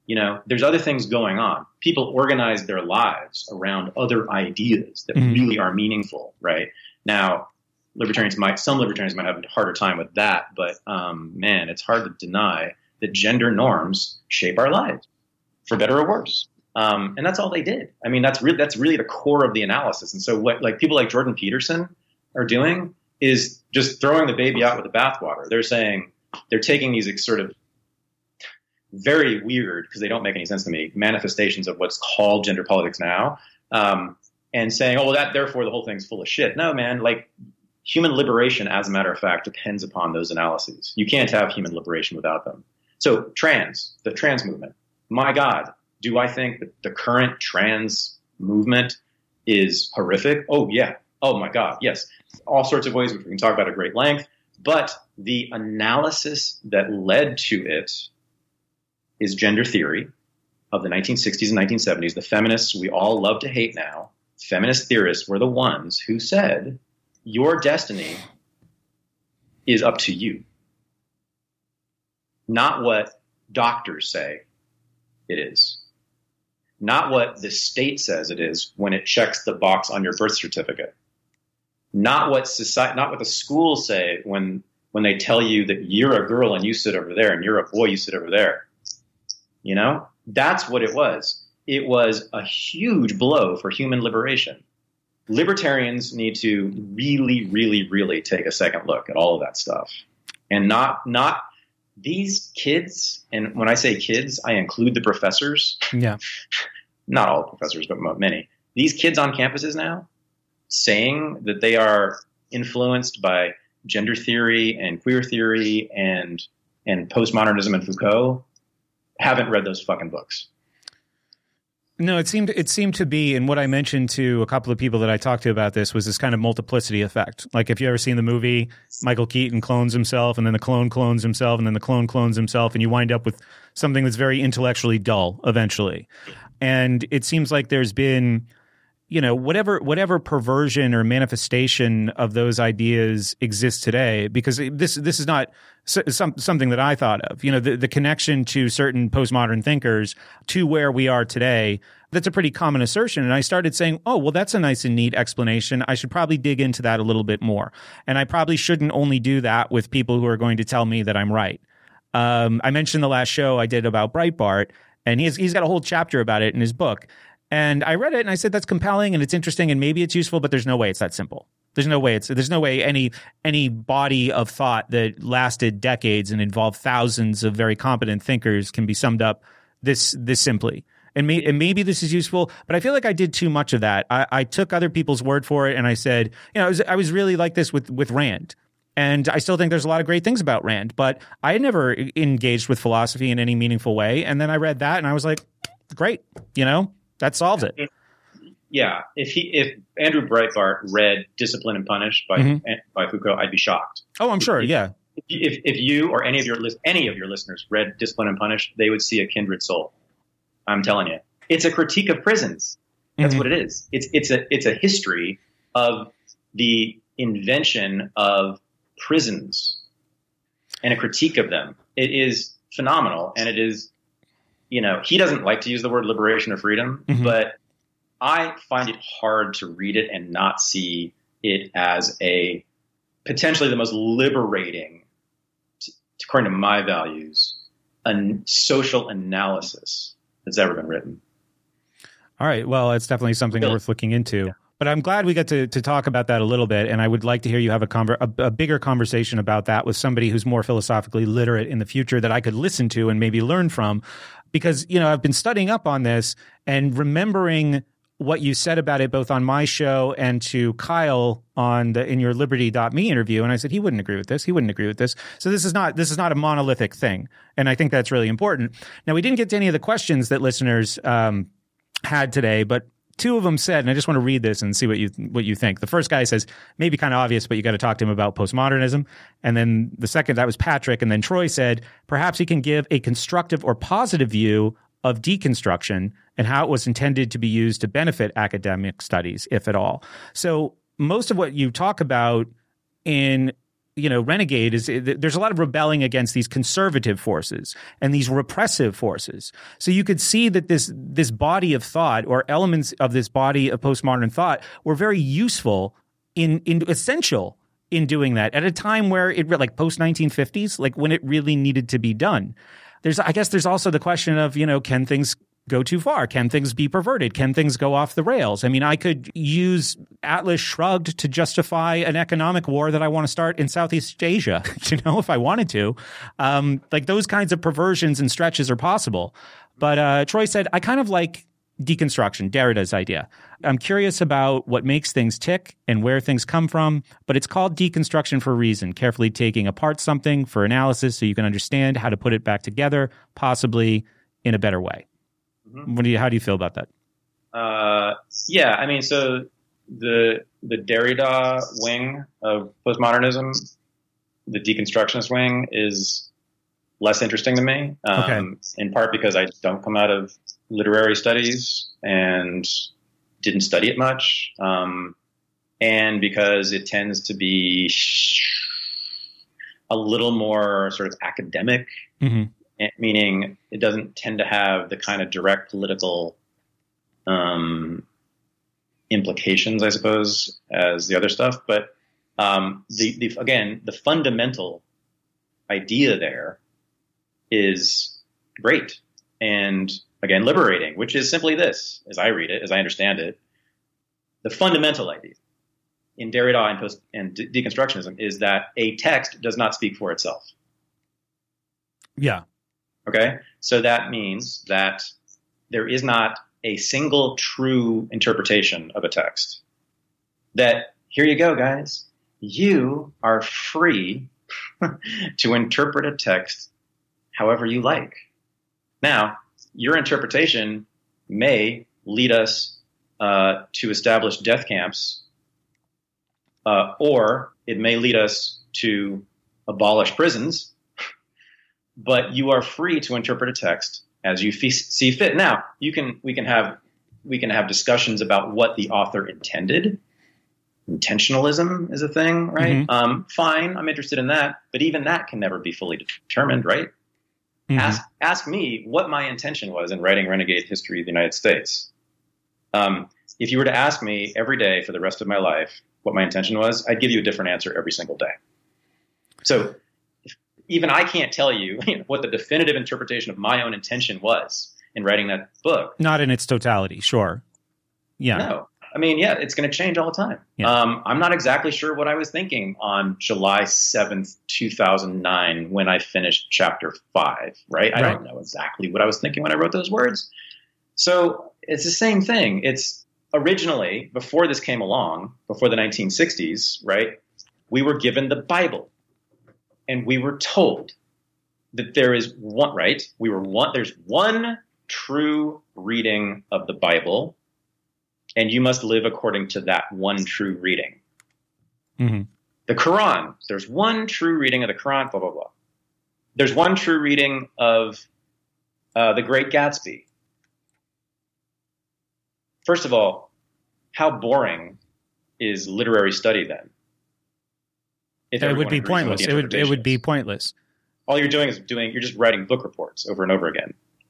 You know, there's other things going on. People organize their lives around other ideas that really are meaningful, right? Now, some libertarians might have a harder time with that, but man, it's hard to deny that gender norms shape our lives, for better or worse. And that's all they did. I mean, that's really the core of the analysis. And so what like people like Jordan Peterson are doing is just throwing the baby out with the bathwater. They're saying they're taking these sort of very weird, because they don't make any sense to me, manifestations of what's called gender politics now, and saying, oh, well, that therefore the whole thing's full of shit. No, man, like human liberation, as a matter of fact, depends upon those analyses. You can't have human liberation without them. So the trans movement, my God, do I think that the current trans movement is horrific? Oh, yeah. Oh, my God, yes. All sorts of ways, which we can talk about at great length. But the analysis that led to it is gender theory of the 1960s and 1970s. The feminists we all love to hate now, feminist theorists, were the ones who said, your destiny is up to you. Not what doctors say it is. Not what the state says it is when it checks the box on your birth certificate. Not what the schools say when they tell you that you're a girl and you sit over there and you're a boy, you sit over there. You know, that's what it was. It was a huge blow for human liberation. Libertarians need to really, really, really take a second look at all of that stuff. And not these kids, and when I say kids, I include the professors. Yeah. Not all professors, but many. These kids on campuses now saying that they are influenced by gender theory and queer theory and postmodernism and Foucault haven't read those fucking books. No, it seemed to be, and what I mentioned to a couple of people that I talked to about this was this kind of multiplicity effect. Like if you ever seen the movie, Michael Keaton clones himself, and then the clone clones himself, and then the clone clones himself, and you wind up with something that's very intellectually dull eventually. And it seems like there's been, you know, whatever perversion or manifestation of those ideas exists today, because this is not something that I thought of. You know, the connection to certain postmodern thinkers to where we are today, that's a pretty common assertion. And I started saying, oh, well, that's a nice and neat explanation. I should probably dig into that a little bit more. And I probably shouldn't only do that with people who are going to tell me that I'm right. I mentioned the last show I did about Breitbart, and he's got a whole chapter about it in his book. And I read it and I said, that's compelling and it's interesting and maybe it's useful, but there's no way it's that simple. There's no way any body of thought that lasted decades and involved thousands of very competent thinkers can be summed up this simply. And maybe this is useful, but I feel like I did too much of that. I took other people's word for it and I said, you know, I was really like this with Rand. And I still think there's a lot of great things about Rand, but I had never engaged with philosophy in any meaningful way. And then I read that and I was like, great, you know, that solves it. Yeah. If Andrew Breitbart read Discipline and Punish by Foucault, I'd be shocked. Oh, I'm sure. Yeah. If you or any of your listeners read Discipline and Punish, they would see a kindred soul. I'm telling you, it's a critique of prisons. That's what it is. It's a history of the invention of prisons and a critique of them. It is phenomenal, and it is, you know, he doesn't like to use the word liberation or freedom, but I find it hard to read it and not see it as a potentially the most liberating, according to my values, a social analysis that's ever been written. All right. Well, it's definitely something worth looking into. Yeah. But I'm glad we got to talk about that a little bit, and I would like to hear you have a bigger conversation about that with somebody who's more philosophically literate in the future that I could listen to and maybe learn from. Because, you know, I've been studying up on this and remembering what you said about it both on my show and to Kyle in your Liberty.me interview, and I said he wouldn't agree with this. He wouldn't agree with this. So this is not a monolithic thing, and I think that's really important. Now, we didn't get to any of the questions that listeners had today, but two of them said, and I just want to read this and see what you think. The first guy says, maybe kind of obvious, but you got to talk to him about postmodernism. And then the second, that was Patrick. And then Troy said, perhaps he can give a constructive or positive view of deconstruction and how it was intended to be used to benefit academic studies, if at all. So most of what you talk about in Renegade is there's a lot of rebelling against these conservative forces and these repressive forces. So you could see that this body of thought or elements of this body of postmodern thought were very useful in essential in doing that at a time where it like post 1950s, like when it really needed to be done. I guess there's also the question of, can things go too far? Can things be perverted? Can things go off the rails? I mean, I could use Atlas Shrugged to justify an economic war that I want to start in Southeast Asia, if I wanted to. Like those kinds of perversions and stretches are possible. But Troy said, I kind of like deconstruction, Derrida's idea. I'm curious about what makes things tick and where things come from, but it's called deconstruction for a reason, carefully taking apart something for analysis so you can understand how to put it back together, possibly in a better way. How do you feel about that? Yeah, I mean, so the Derrida wing of postmodernism, the deconstructionist wing, is less interesting to me. In part because I don't come out of literary studies and didn't study it much, and because it tends to be a little more sort of academic. Meaning it doesn't tend to have the kind of direct political implications, I suppose, as the other stuff. But the fundamental idea there is great and, again, liberating, which is simply this, as I read it, as I understand it. The fundamental idea in Derrida and deconstructionism is that a text does not speak for itself. Yeah. Okay, so that means that there is not a single true interpretation of a text. That, here you go, guys. You are free to interpret a text however you like. Now, your interpretation may lead us to establish death camps, or it may lead us to abolish prisons. But you are free to interpret a text as you see fit. Now, we can have discussions about what the author intended. Intentionalism is a thing, right? Fine, I'm interested in that, but even that can never be fully determined, right? Ask me what my intention was in writing Renegade History of the United States. If you were to ask me every day for the rest of my life what my intention was, I'd give you a different answer every single day. So even I can't tell you, what the definitive interpretation of my own intention was in writing that book. Not in its totality, sure. Yeah. No. I mean, yeah, it's going to change all the time. Yeah. I'm not exactly sure what I was thinking on July 7th, 2009, when I finished chapter 5, right? I don't know exactly what I was thinking when I wrote those words. So it's the same thing. It's originally, before this came along, before the 1960s, right, we were given the Bible. And we were told that there is one, right? There's one true reading of the Bible, and you must live according to that one true reading. The Quran, there's one true reading of the Quran, blah, blah, blah. There's one true reading of The Great Gatsby. First of all, how boring is literary study then? It would be pointless. It would be pointless. All you're doing is you're just writing book reports over and over again.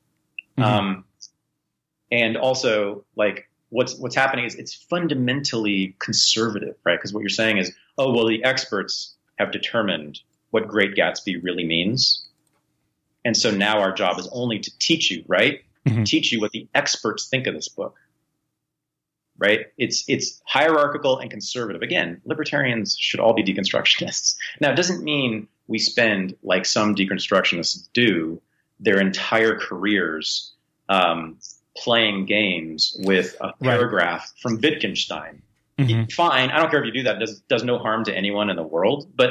And also, like, what's happening is it's fundamentally conservative, right? Because what you're saying is, oh, well, the experts have determined what Great Gatsby really means. And so now our job is only to teach you, right? Teach you what the experts think of this book. Right? It's hierarchical and conservative. Again, libertarians should all be deconstructionists. Now, it doesn't mean we spend, like some deconstructionists do, their entire careers playing games with a paragraph from Wittgenstein. Fine, I don't care if you do that. It does no harm to anyone in the world. But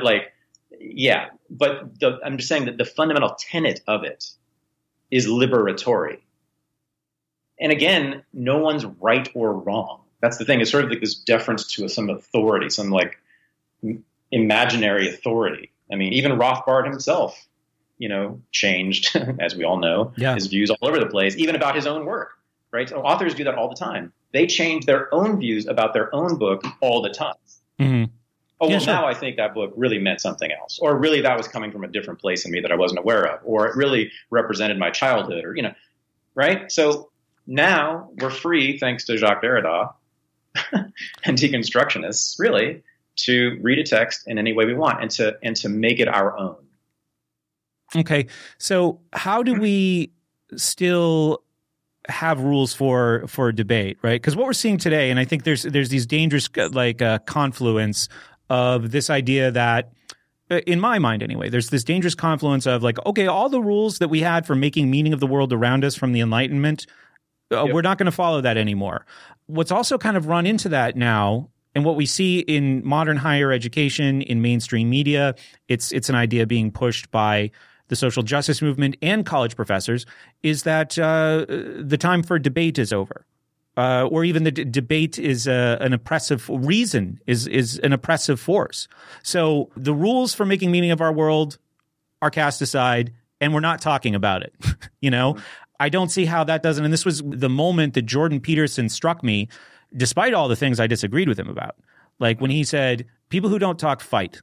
I'm just saying that the fundamental tenet of it is liberatory. And again, no one's right or wrong. That's the thing. It's sort of like this deference to some authority, some like imaginary authority. I mean, even Rothbard himself, changed, as we all know, his views all over the place, even about his own work, right? So authors do that all the time. They change their own views about their own book all the time. Oh, Yeah, well, sure. now I think that book really meant something else, or really that was coming from a different place in me that I wasn't aware of, or it really represented my childhood, or, right? So now we're free, thanks to Jacques Derrida and deconstructionists, really, to read a text in any way we want and to make it our own. Okay. So how do we still have rules for debate, right? Because what we're seeing today, and I think there's these dangerous confluence of this idea that, in my mind anyway, there's this dangerous confluence of like, okay, all the rules that we had for making meaning of the world around us from the Enlightenment, we're not going to follow that anymore. What's also kind of run into that now, and what we see in modern higher education, in mainstream media, it's an idea being pushed by the social justice movement and college professors, is that the time for debate is over. Or even the debate is an oppressive reason, is an oppressive force. So the rules for making meaning of our world are cast aside, and we're not talking about it. I don't see how that doesn't. And this was the moment that Jordan Peterson struck me, despite all the things I disagreed with him about. Like when he said, people who don't talk fight,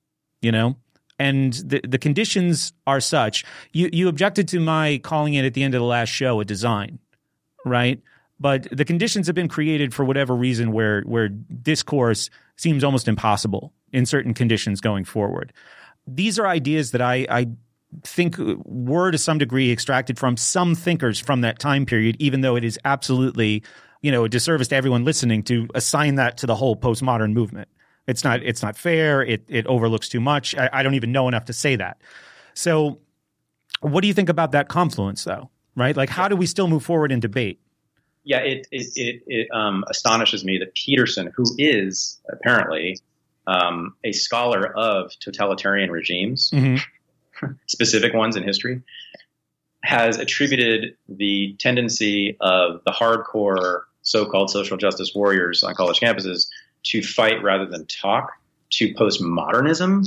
and the conditions are such. You objected to my calling it at the end of the last show a design, right? But the conditions have been created for whatever reason where discourse seems almost impossible in certain conditions going forward. These are ideas that I think were to some degree extracted from some thinkers from that time period, even though it is absolutely, a disservice to everyone listening to assign that to the whole postmodern movement. It's not fair. It overlooks too much. I don't even know enough to say that. So what do you think about that confluence, though? Right? Like, how do we still move forward in debate? Yeah, it astonishes me that Peterson, who is apparently a scholar of totalitarian regimes, specific ones in history, has attributed the tendency of the hardcore so-called social justice warriors on college campuses to fight rather than talk to postmodernism.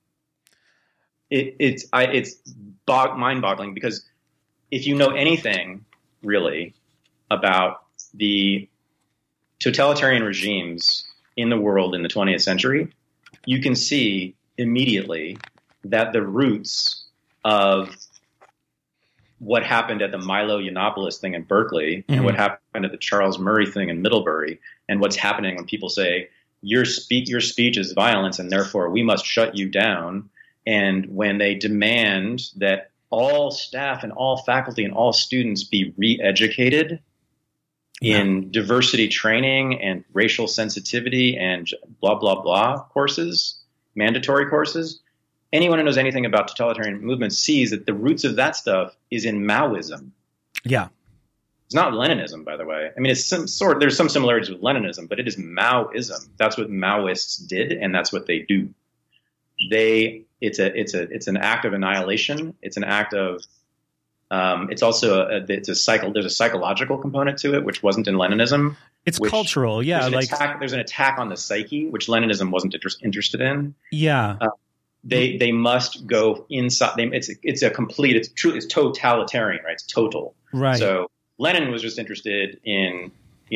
It's mind-boggling, because if you know anything really about the totalitarian regimes in the world in the 20th century, you can see immediately that the roots of what happened at the Milo Yiannopoulos thing in Berkeley and what happened at the Charles Murray thing in Middlebury, and what's happening when people say your speech is violence and therefore we must shut you down, and when they demand that all staff and all faculty and all students be re-educated in diversity training and racial sensitivity and blah, blah, blah courses, mandatory courses. Anyone who knows anything about totalitarian movements sees that the roots of that stuff is in Maoism. Yeah. It's not Leninism, by the way. I mean, there's some similarities with Leninism, but it is Maoism. That's what Maoists did, and that's what they do. It's an act of annihilation. It's an act of it's also there's a psychological component to it, which wasn't in Leninism. It's cultural, yeah. There's an attack on the psyche, which Leninism wasn't interested in. Yeah. They must go inside. It's totalitarian, right? It's total. Right. So Lenin was just interested in,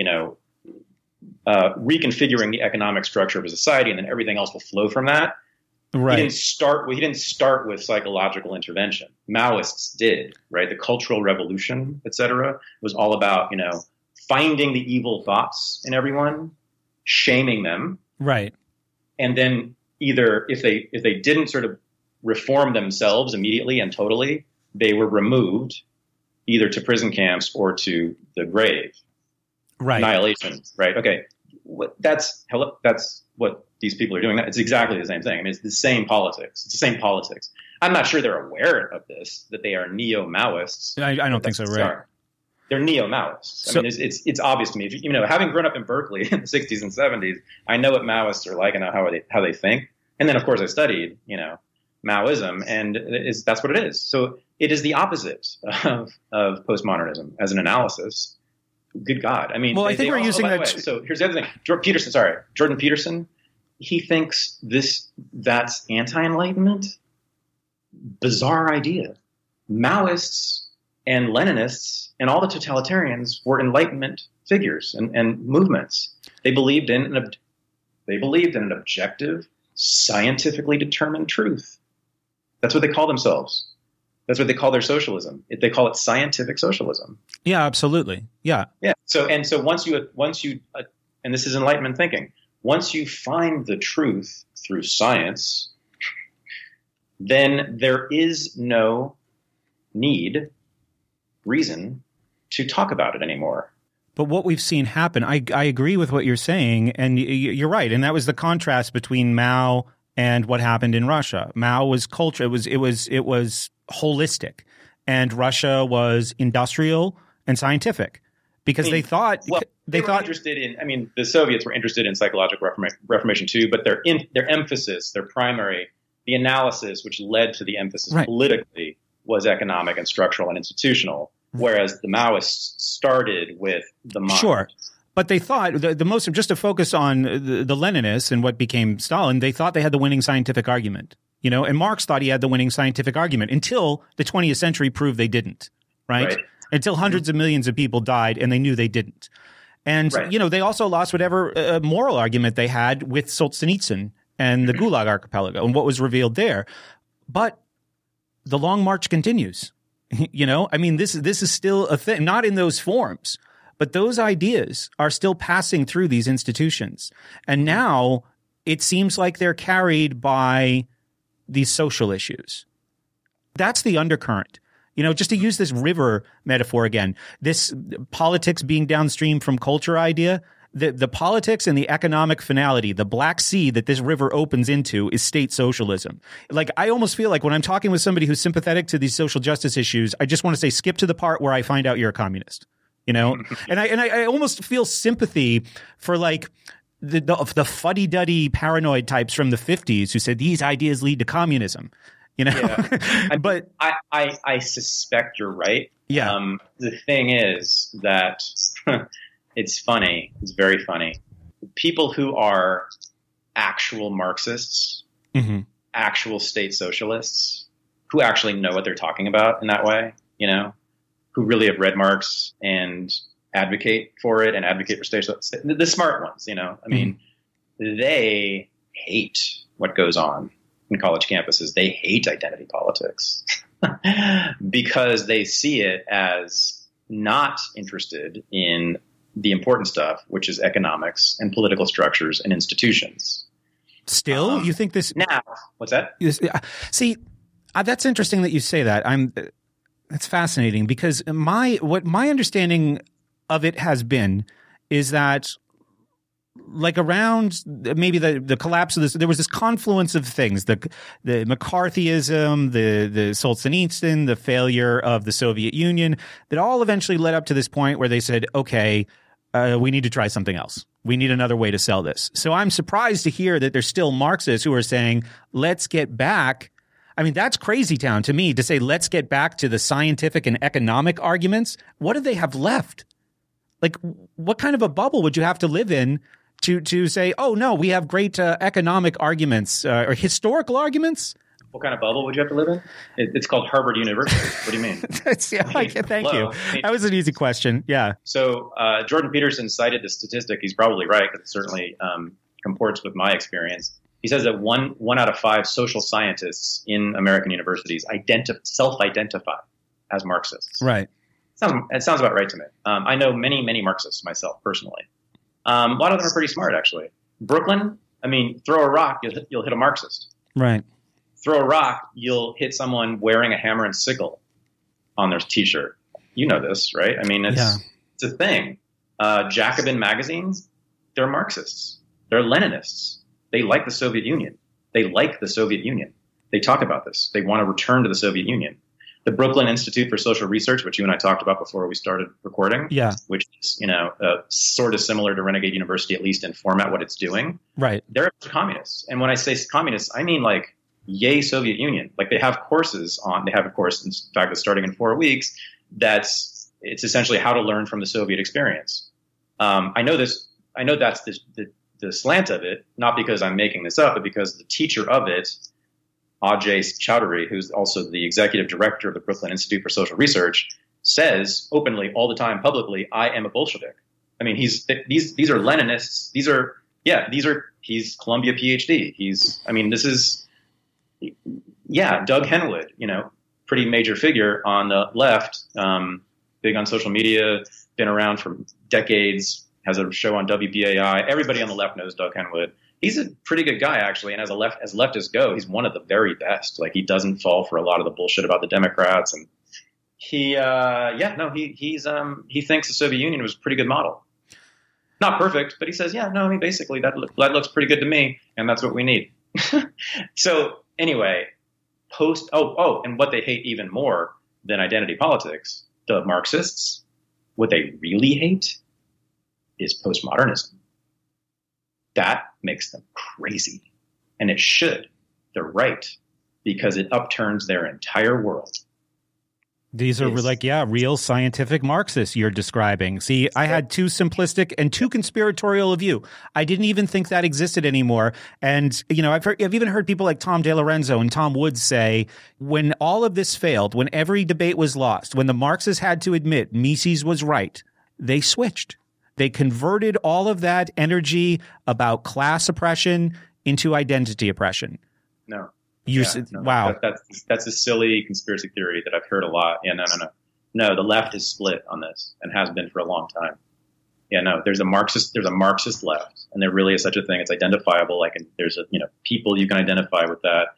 reconfiguring the economic structure of a society, and then everything else will flow from that. Right. He didn't start with psychological intervention. Maoists did, right? The Cultural Revolution, et cetera, was all about, finding the evil thoughts in everyone, shaming them. Right. And then either if they didn't sort of reform themselves immediately and totally, they were removed either to prison camps or to the grave. Right. Annihilation. Right. Okay. That's what these people are doing. It's exactly the same thing. I mean, it's the same politics. It's the same politics. I'm not sure they're aware of this, that they are neo-Maoists. I don't think so, right? They're neo-Maoists. I mean, it's obvious to me. Having grown up in Berkeley in the 60s and 70s, I know what Maoists are like and how they think. And then, of course, I studied, Maoism, and that's what it is. So it is the opposite of postmodernism as an analysis. Good God. I mean, well, I think we're using that. So here's the other thing. Jordan Peterson, he thinks that's anti-enlightenment. Bizarre idea. Maoists and Leninists and all the totalitarians were Enlightenment figures and movements. They believed in an objective, scientifically determined truth. That's what they call themselves. That's what they call their socialism. They call it scientific socialism. Yeah, absolutely. Yeah. Yeah. So once you, and this is Enlightenment thinking, once you find the truth through science, then there is no reason to talk about it anymore. But what we've seen happen, I agree with what you're saying, and you're right. And that was the contrast between Mao and what happened in Russia. Mao was culture; it was holistic, and Russia was industrial and scientific, because they thought they were interested in. I mean, the Soviets were interested in psychological reformation too, but their emphasis, their primary, the analysis which led to the emphasis politically was economic and structural and institutional. Whereas the Maoists started with the mind. Sure. But they thought the most, just to focus on the Leninists and what became Stalin, they thought they had the winning scientific argument, and Marx thought he had the winning scientific argument until the 20th century proved they didn't, right? Until hundreds of millions of people died and they knew they didn't. And, they also lost whatever moral argument they had with Solzhenitsyn and the Gulag Archipelago and what was revealed there. But the long march continues. I mean, this is still a thing, not in those forms, but those ideas are still passing through these institutions. And now it seems like they're carried by these social issues. That's the undercurrent. Just to use this river metaphor again, this politics being downstream from culture idea, the politics and the economic finality, the Black Sea that this river opens into is state socialism. Like, I almost feel like when I'm talking with somebody who's sympathetic to these social justice issues, I just want to say, skip to the part where I find out you're a communist, and I almost feel sympathy for like the fuddy-duddy paranoid types from the 50s who said these ideas lead to communism, Yeah. But I suspect you're right. Yeah. The thing is that it's funny. It's very funny. People who are actual Marxists, actual state socialists, who actually know what they're talking about in that way, who really have read Marx and advocate for it and advocate for state socialism, the smart ones, I mean, they hate what goes on in college campuses. They hate identity politics because they see it as not interested in the important stuff, which is economics and political structures and institutions. Still, you think this now? What's that? See, that's interesting that you say that. That's fascinating because my understanding of it has been is that, like, around maybe the collapse of this, there was this confluence of things: the McCarthyism, the Solzhenitsyn, the failure of the Soviet Union, that all eventually led up to this point where they said, okay, we need to try something else. We need another way to sell this. So I'm surprised to hear that there's still Marxists who are saying, let's get back. I mean, that's crazy town to me to say, let's get back to the scientific and economic arguments. What do they have left? Like, what kind of a bubble would you have to live in to say, oh, no, we have great economic arguments or historical arguments? What kind of bubble would you have to live in? It's called Harvard University. What do you mean? Thank you. That was an easy question. Yeah. So Jordan Peterson cited the statistic. He's probably right because it certainly comports with my experience. He says that one out of 5 social scientists in American universities self-identify as Marxists. Right. It sounds about right to me. I know many, many Marxists myself personally. A lot of them are pretty smart, actually. Brooklyn, I mean, throw a rock, you'll hit a Marxist. Right. Throw a rock, you'll hit someone wearing a hammer and sickle on their T-shirt. You know this, right? I mean, it's a thing. Jacobin magazines, they're Marxists. They're Leninists. They like the Soviet Union. They talk about this. They want to return to the Soviet Union. The Brooklyn Institute for Social Research, which you and I talked about before we started recording, which is, sort of similar to Renegade University, at least in format, what it's doing. Right. They're communists. And when I say communists, I mean like, yay Soviet Union. Like, they have courses on, they have a course, in fact, that's starting in 4 weeks. It's essentially how to learn from the Soviet experience. I know that's the slant of it, not because I'm making this up, but because the teacher of it, Ajay Chowdhury, who's also the executive director of the Brooklyn Institute for Social Research, says openly all the time, publicly, I am a Bolshevik. I mean, these are Leninists. These are, Yeah, he's Columbia PhD. Doug Henwood, pretty major figure on the left, big on social media, been around for decades, has a show on WBAI. Everybody on the left knows Doug Henwood. He's a pretty good guy, actually, and as leftists go, he's one of the very best. Like, he doesn't fall for a lot of the bullshit about the Democrats, and he thinks the Soviet Union was a pretty good model. Not perfect, but he says, basically that looks pretty good to me, and that's what we need. So anyway, and what they hate even more than identity politics, the Marxists, what they really hate is postmodernism. That makes them crazy. And it should. They're right. Because it upturns their entire world. These are real scientific Marxists you're describing. See, I had too simplistic and too conspiratorial a view. I didn't even think that existed anymore. And, I've even heard people like Tom DeLorenzo and Tom Woods say, when all of this failed, when every debate was lost, when the Marxists had to admit Mises was right, they switched. They converted all of that energy about class oppression into identity oppression. No. Wow. That's a silly conspiracy theory that I've heard a lot. Yeah, no. The left is split on this and has been for a long time. Yeah, no. There's a Marxist left, and there really is such a thing. It's identifiable. There's people you can identify with that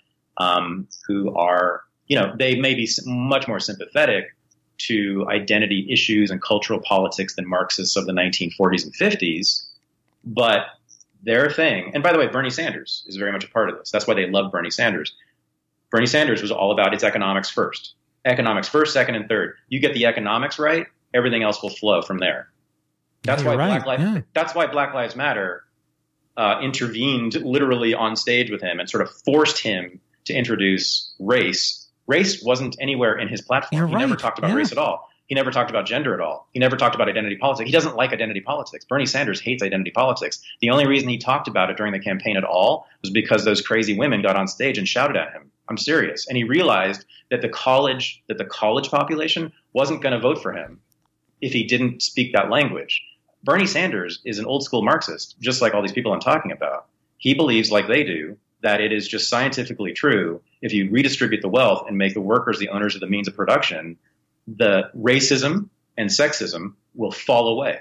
who are they may be much more sympathetic to identity issues and cultural politics than Marxists of the 1940s and 50s, but their thing, and by the way, Bernie Sanders is very much a part of this. That's why they love Bernie Sanders. Bernie Sanders was all about its economics first. Economics first, second, and third. You get the economics right, everything else will flow from there. That's why Black Lives Matter intervened literally on stage with him and sort of forced him to introduce race. Race wasn't anywhere in his platform. He never talked about race at all. He never talked about gender at all. He never talked about identity politics. He doesn't like identity politics. Bernie Sanders hates identity politics. The only reason he talked about it during the campaign at all was because those crazy women got on stage and shouted at him. I'm serious. And he realized that the college population wasn't going to vote for him if he didn't speak that language. Bernie Sanders is an old school Marxist, just like all these people I'm talking about. He believes, like they do, that it is just scientifically true. If you redistribute the wealth and make the workers the owners of the means of production, the racism and sexism will fall away.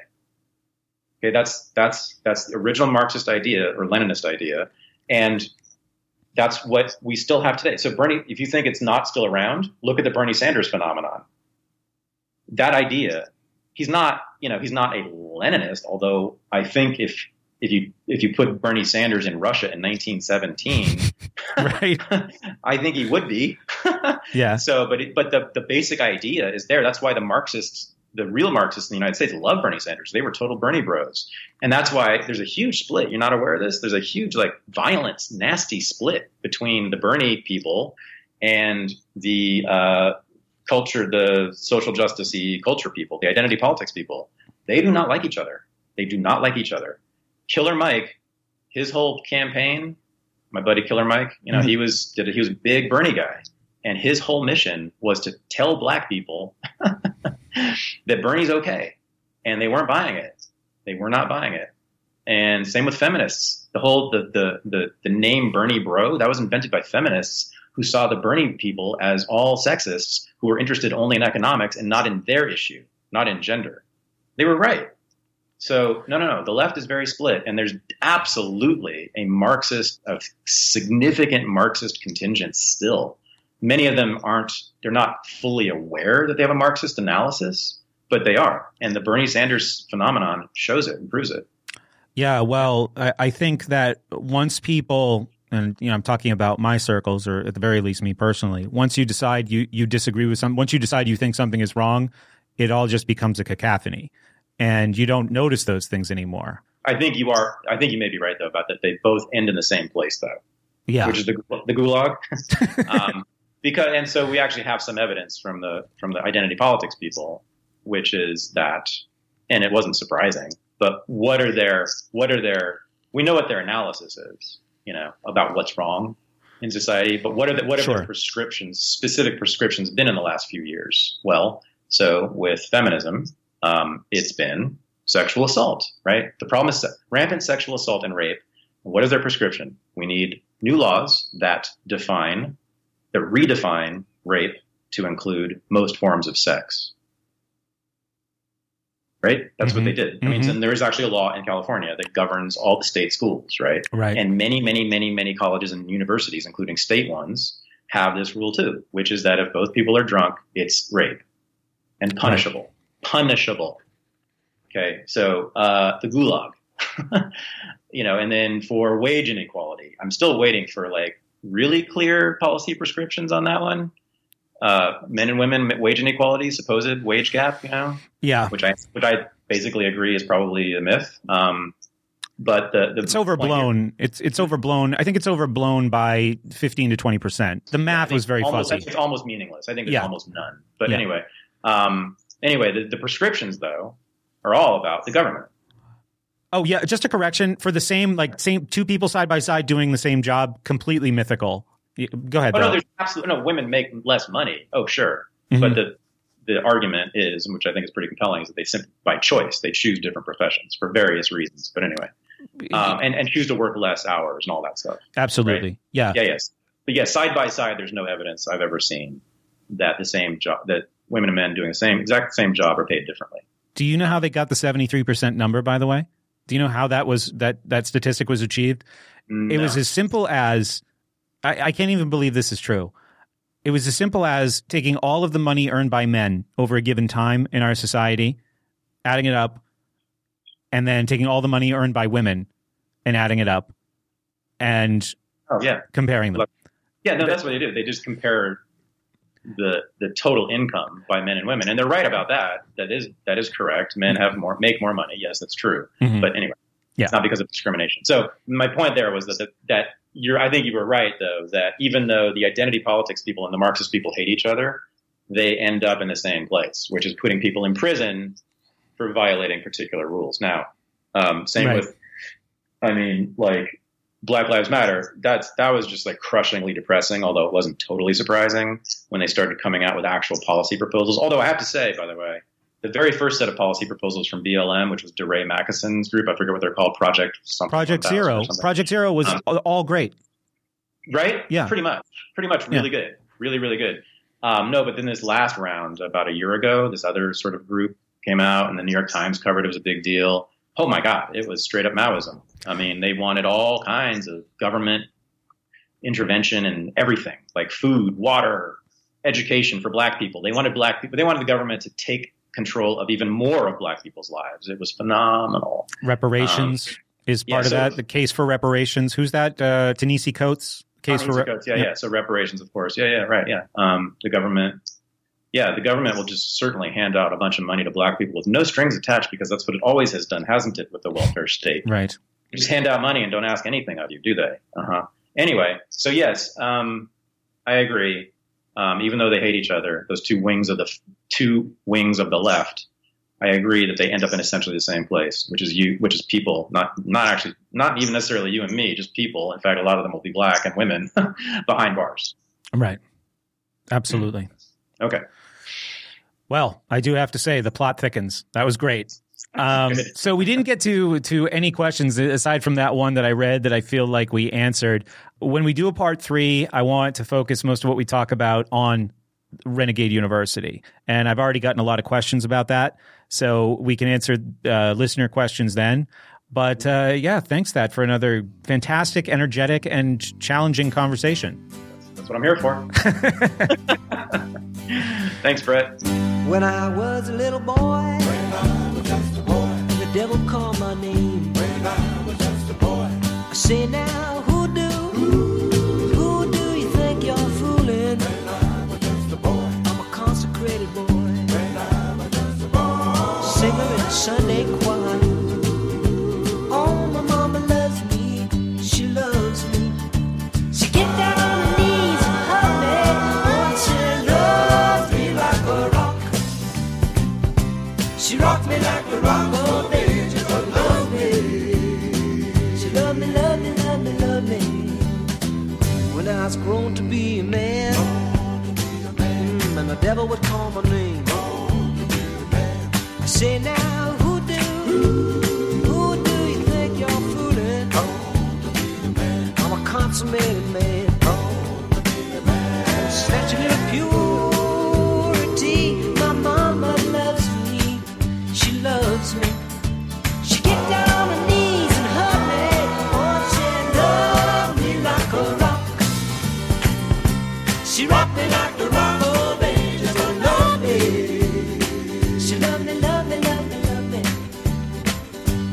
Okay, that's the original Marxist idea or Leninist idea, and that's what we still have today. So Bernie, if you think it's not still around, look at the Bernie Sanders phenomenon. That idea, he's not a Leninist, although I think if you put Bernie Sanders in Russia in 1917, right, I think he would be. Yeah. So, but the basic idea is there. That's why the real Marxists in the United States love Bernie Sanders. They were total Bernie bros, and that's why there's a huge split. You're not aware of this? There's a huge, violent, nasty split between the Bernie people and the the social justice-y culture people, the identity politics people. They do not like each other. They do not like each other. Killer Mike, his whole campaign, my buddy Killer Mike, he was a big Bernie guy, and his whole mission was to tell black people that Bernie's okay, and they weren't buying it. They were not buying it. And same with feminists. The name Bernie Bro, that was invented by feminists who saw the Bernie people as all sexists who were interested only in economics and not in their issue, not in gender. They were right. So no. The left is very split, and there's absolutely a significant Marxist contingent still. Many of them they're not fully aware that they have a Marxist analysis, but they are. And the Bernie Sanders phenomenon shows it and proves it. Yeah, well, I think that once people, and I'm talking about my circles, or at the very least me personally, once you decide you disagree with once you decide you think something is wrong, it all just becomes a cacophony. And you don't notice those things anymore. I think you may be right, though, about that. They both end in the same place, though. Yeah. Which is the gulag. And so we actually have some evidence from the identity politics people, which is that, and it wasn't surprising, but we know what their analysis is, about what's wrong in society, but what have their prescriptions, specific prescriptions, been in the last few years? Well, so with feminism, it's been sexual assault, right? The problem is rampant sexual assault and rape. What is their prescription? We need new laws that redefine rape to include most forms of sex. Right? That's what they did. I mean, and there is actually a law in California that governs all the state schools, right? Right. And many colleges and universities, including state ones, have this rule too, which is that if both people are drunk, it's rape and punishable. Right. Punishable. Okay. So, the gulag, and then for wage inequality, I'm still waiting for like really clear policy prescriptions on that one. Men and women wage inequality, supposed wage gap, yeah, which I basically agree is probably a myth. But it's overblown. It's overblown. I think it's overblown by 15 to 20%. The math was very fuzzy. It's almost meaningless. I think it's almost none. But anyway, the prescriptions though are all about the government. Oh yeah, just a correction for the same two people side by side doing the same job. Completely mythical. Go ahead. No, there's absolutely no. Women make less money. Oh, sure, but the argument is, which I think is pretty compelling, is that they simply by choice they choose different professions for various reasons. But anyway, and choose to work less hours and all that stuff. Absolutely, right? Yeah, yes. But yeah, side by side, there's no evidence I've ever seen that the same job, that women and men doing the exact same job are paid differently. Do you know how they got the 73% number? By the way, do you know how that statistic was achieved? No. It was as simple as. I can't even believe this is true. It was as simple as taking all of the money earned by men over a given time in our society, adding it up, and then taking all the money earned by women and adding it up and comparing them. Yeah, no, that's what they do. They just compare the total income by men and women. And they're right about that. That is correct. Men make more money. Yes, that's true. But anyway, it's not because of discrimination. So my point there was that I think you were right, though, that even though the identity politics people and the Marxist people hate each other, they end up in the same place, which is putting people in prison for violating particular rules. Now, same with, Black Lives Matter. That was just like crushingly depressing, although it wasn't totally surprising when they started coming out with actual policy proposals. Although I have to say, by the way, the very first set of policy proposals from BLM, which was DeRay Mackeson's group, I forget what they're called, Project Zero. Project Zero was all great. Right? Yeah. Pretty much really good. Really, really good. No, but then this last round, about a year ago, this other sort of group came out and the New York Times covered it. It was a big deal. Oh my God, it was straight up Maoism. I mean, they wanted all kinds of government intervention and everything, like food, water, education for black people. They wanted the government to take control of even more of black people's lives. It was phenomenal. Reparations is part of that. The case for reparations. Who's that? Ta-Nehisi Coates. Case for Coates. Yeah. So reparations, of course. Yeah. Right. Yeah. The government will just certainly hand out a bunch of money to black people with no strings attached, because that's what it always has done, hasn't it, with the welfare state? Right. They just hand out money and don't ask anything of you, do they? Anyway, so yes, I agree. Even though they hate each other, those two wings of the left, I agree that they end up in essentially the same place, which is people, not even necessarily you and me, just people. In fact, a lot of them will be black and women behind bars. Right. Absolutely. Okay. Well, I do have to say the plot thickens. That was great. So we didn't get to any questions aside from that one that I read that I feel like we answered. When we do a part 3, I want to focus most of what we talk about on Renegade University. And I've already gotten a lot of questions about that. So we can answer listener questions then. But thanks, Thad, for another fantastic, energetic, and challenging conversation. That's what I'm here for. Thanks, Brett. When I was a little boy, the devil called my name. I say now, who do you think you're fooling? I'm a consecrated boy, singer in a Sunday choir. Oh, my mama loves me, she loves me. She get down on her knees and hug me. Oh, she loves me like a rock. She rocked me like a rock, oh baby, just love me.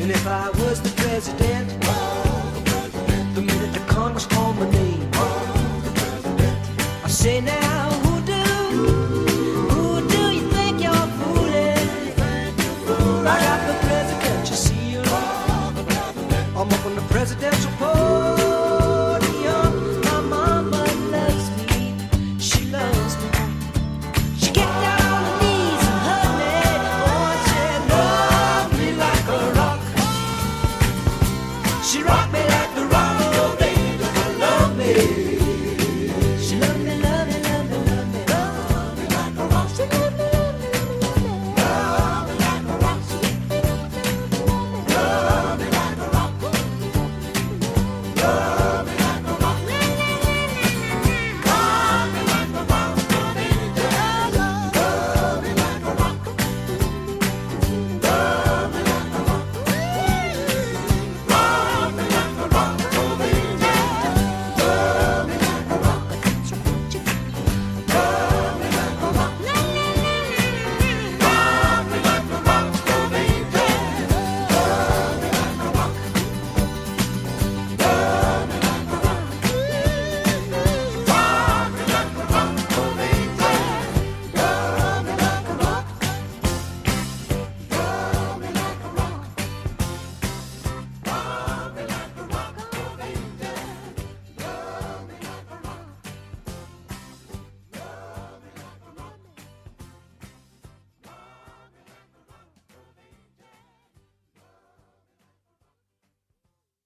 And if I was the president, the minute the Congress called my name, I say now.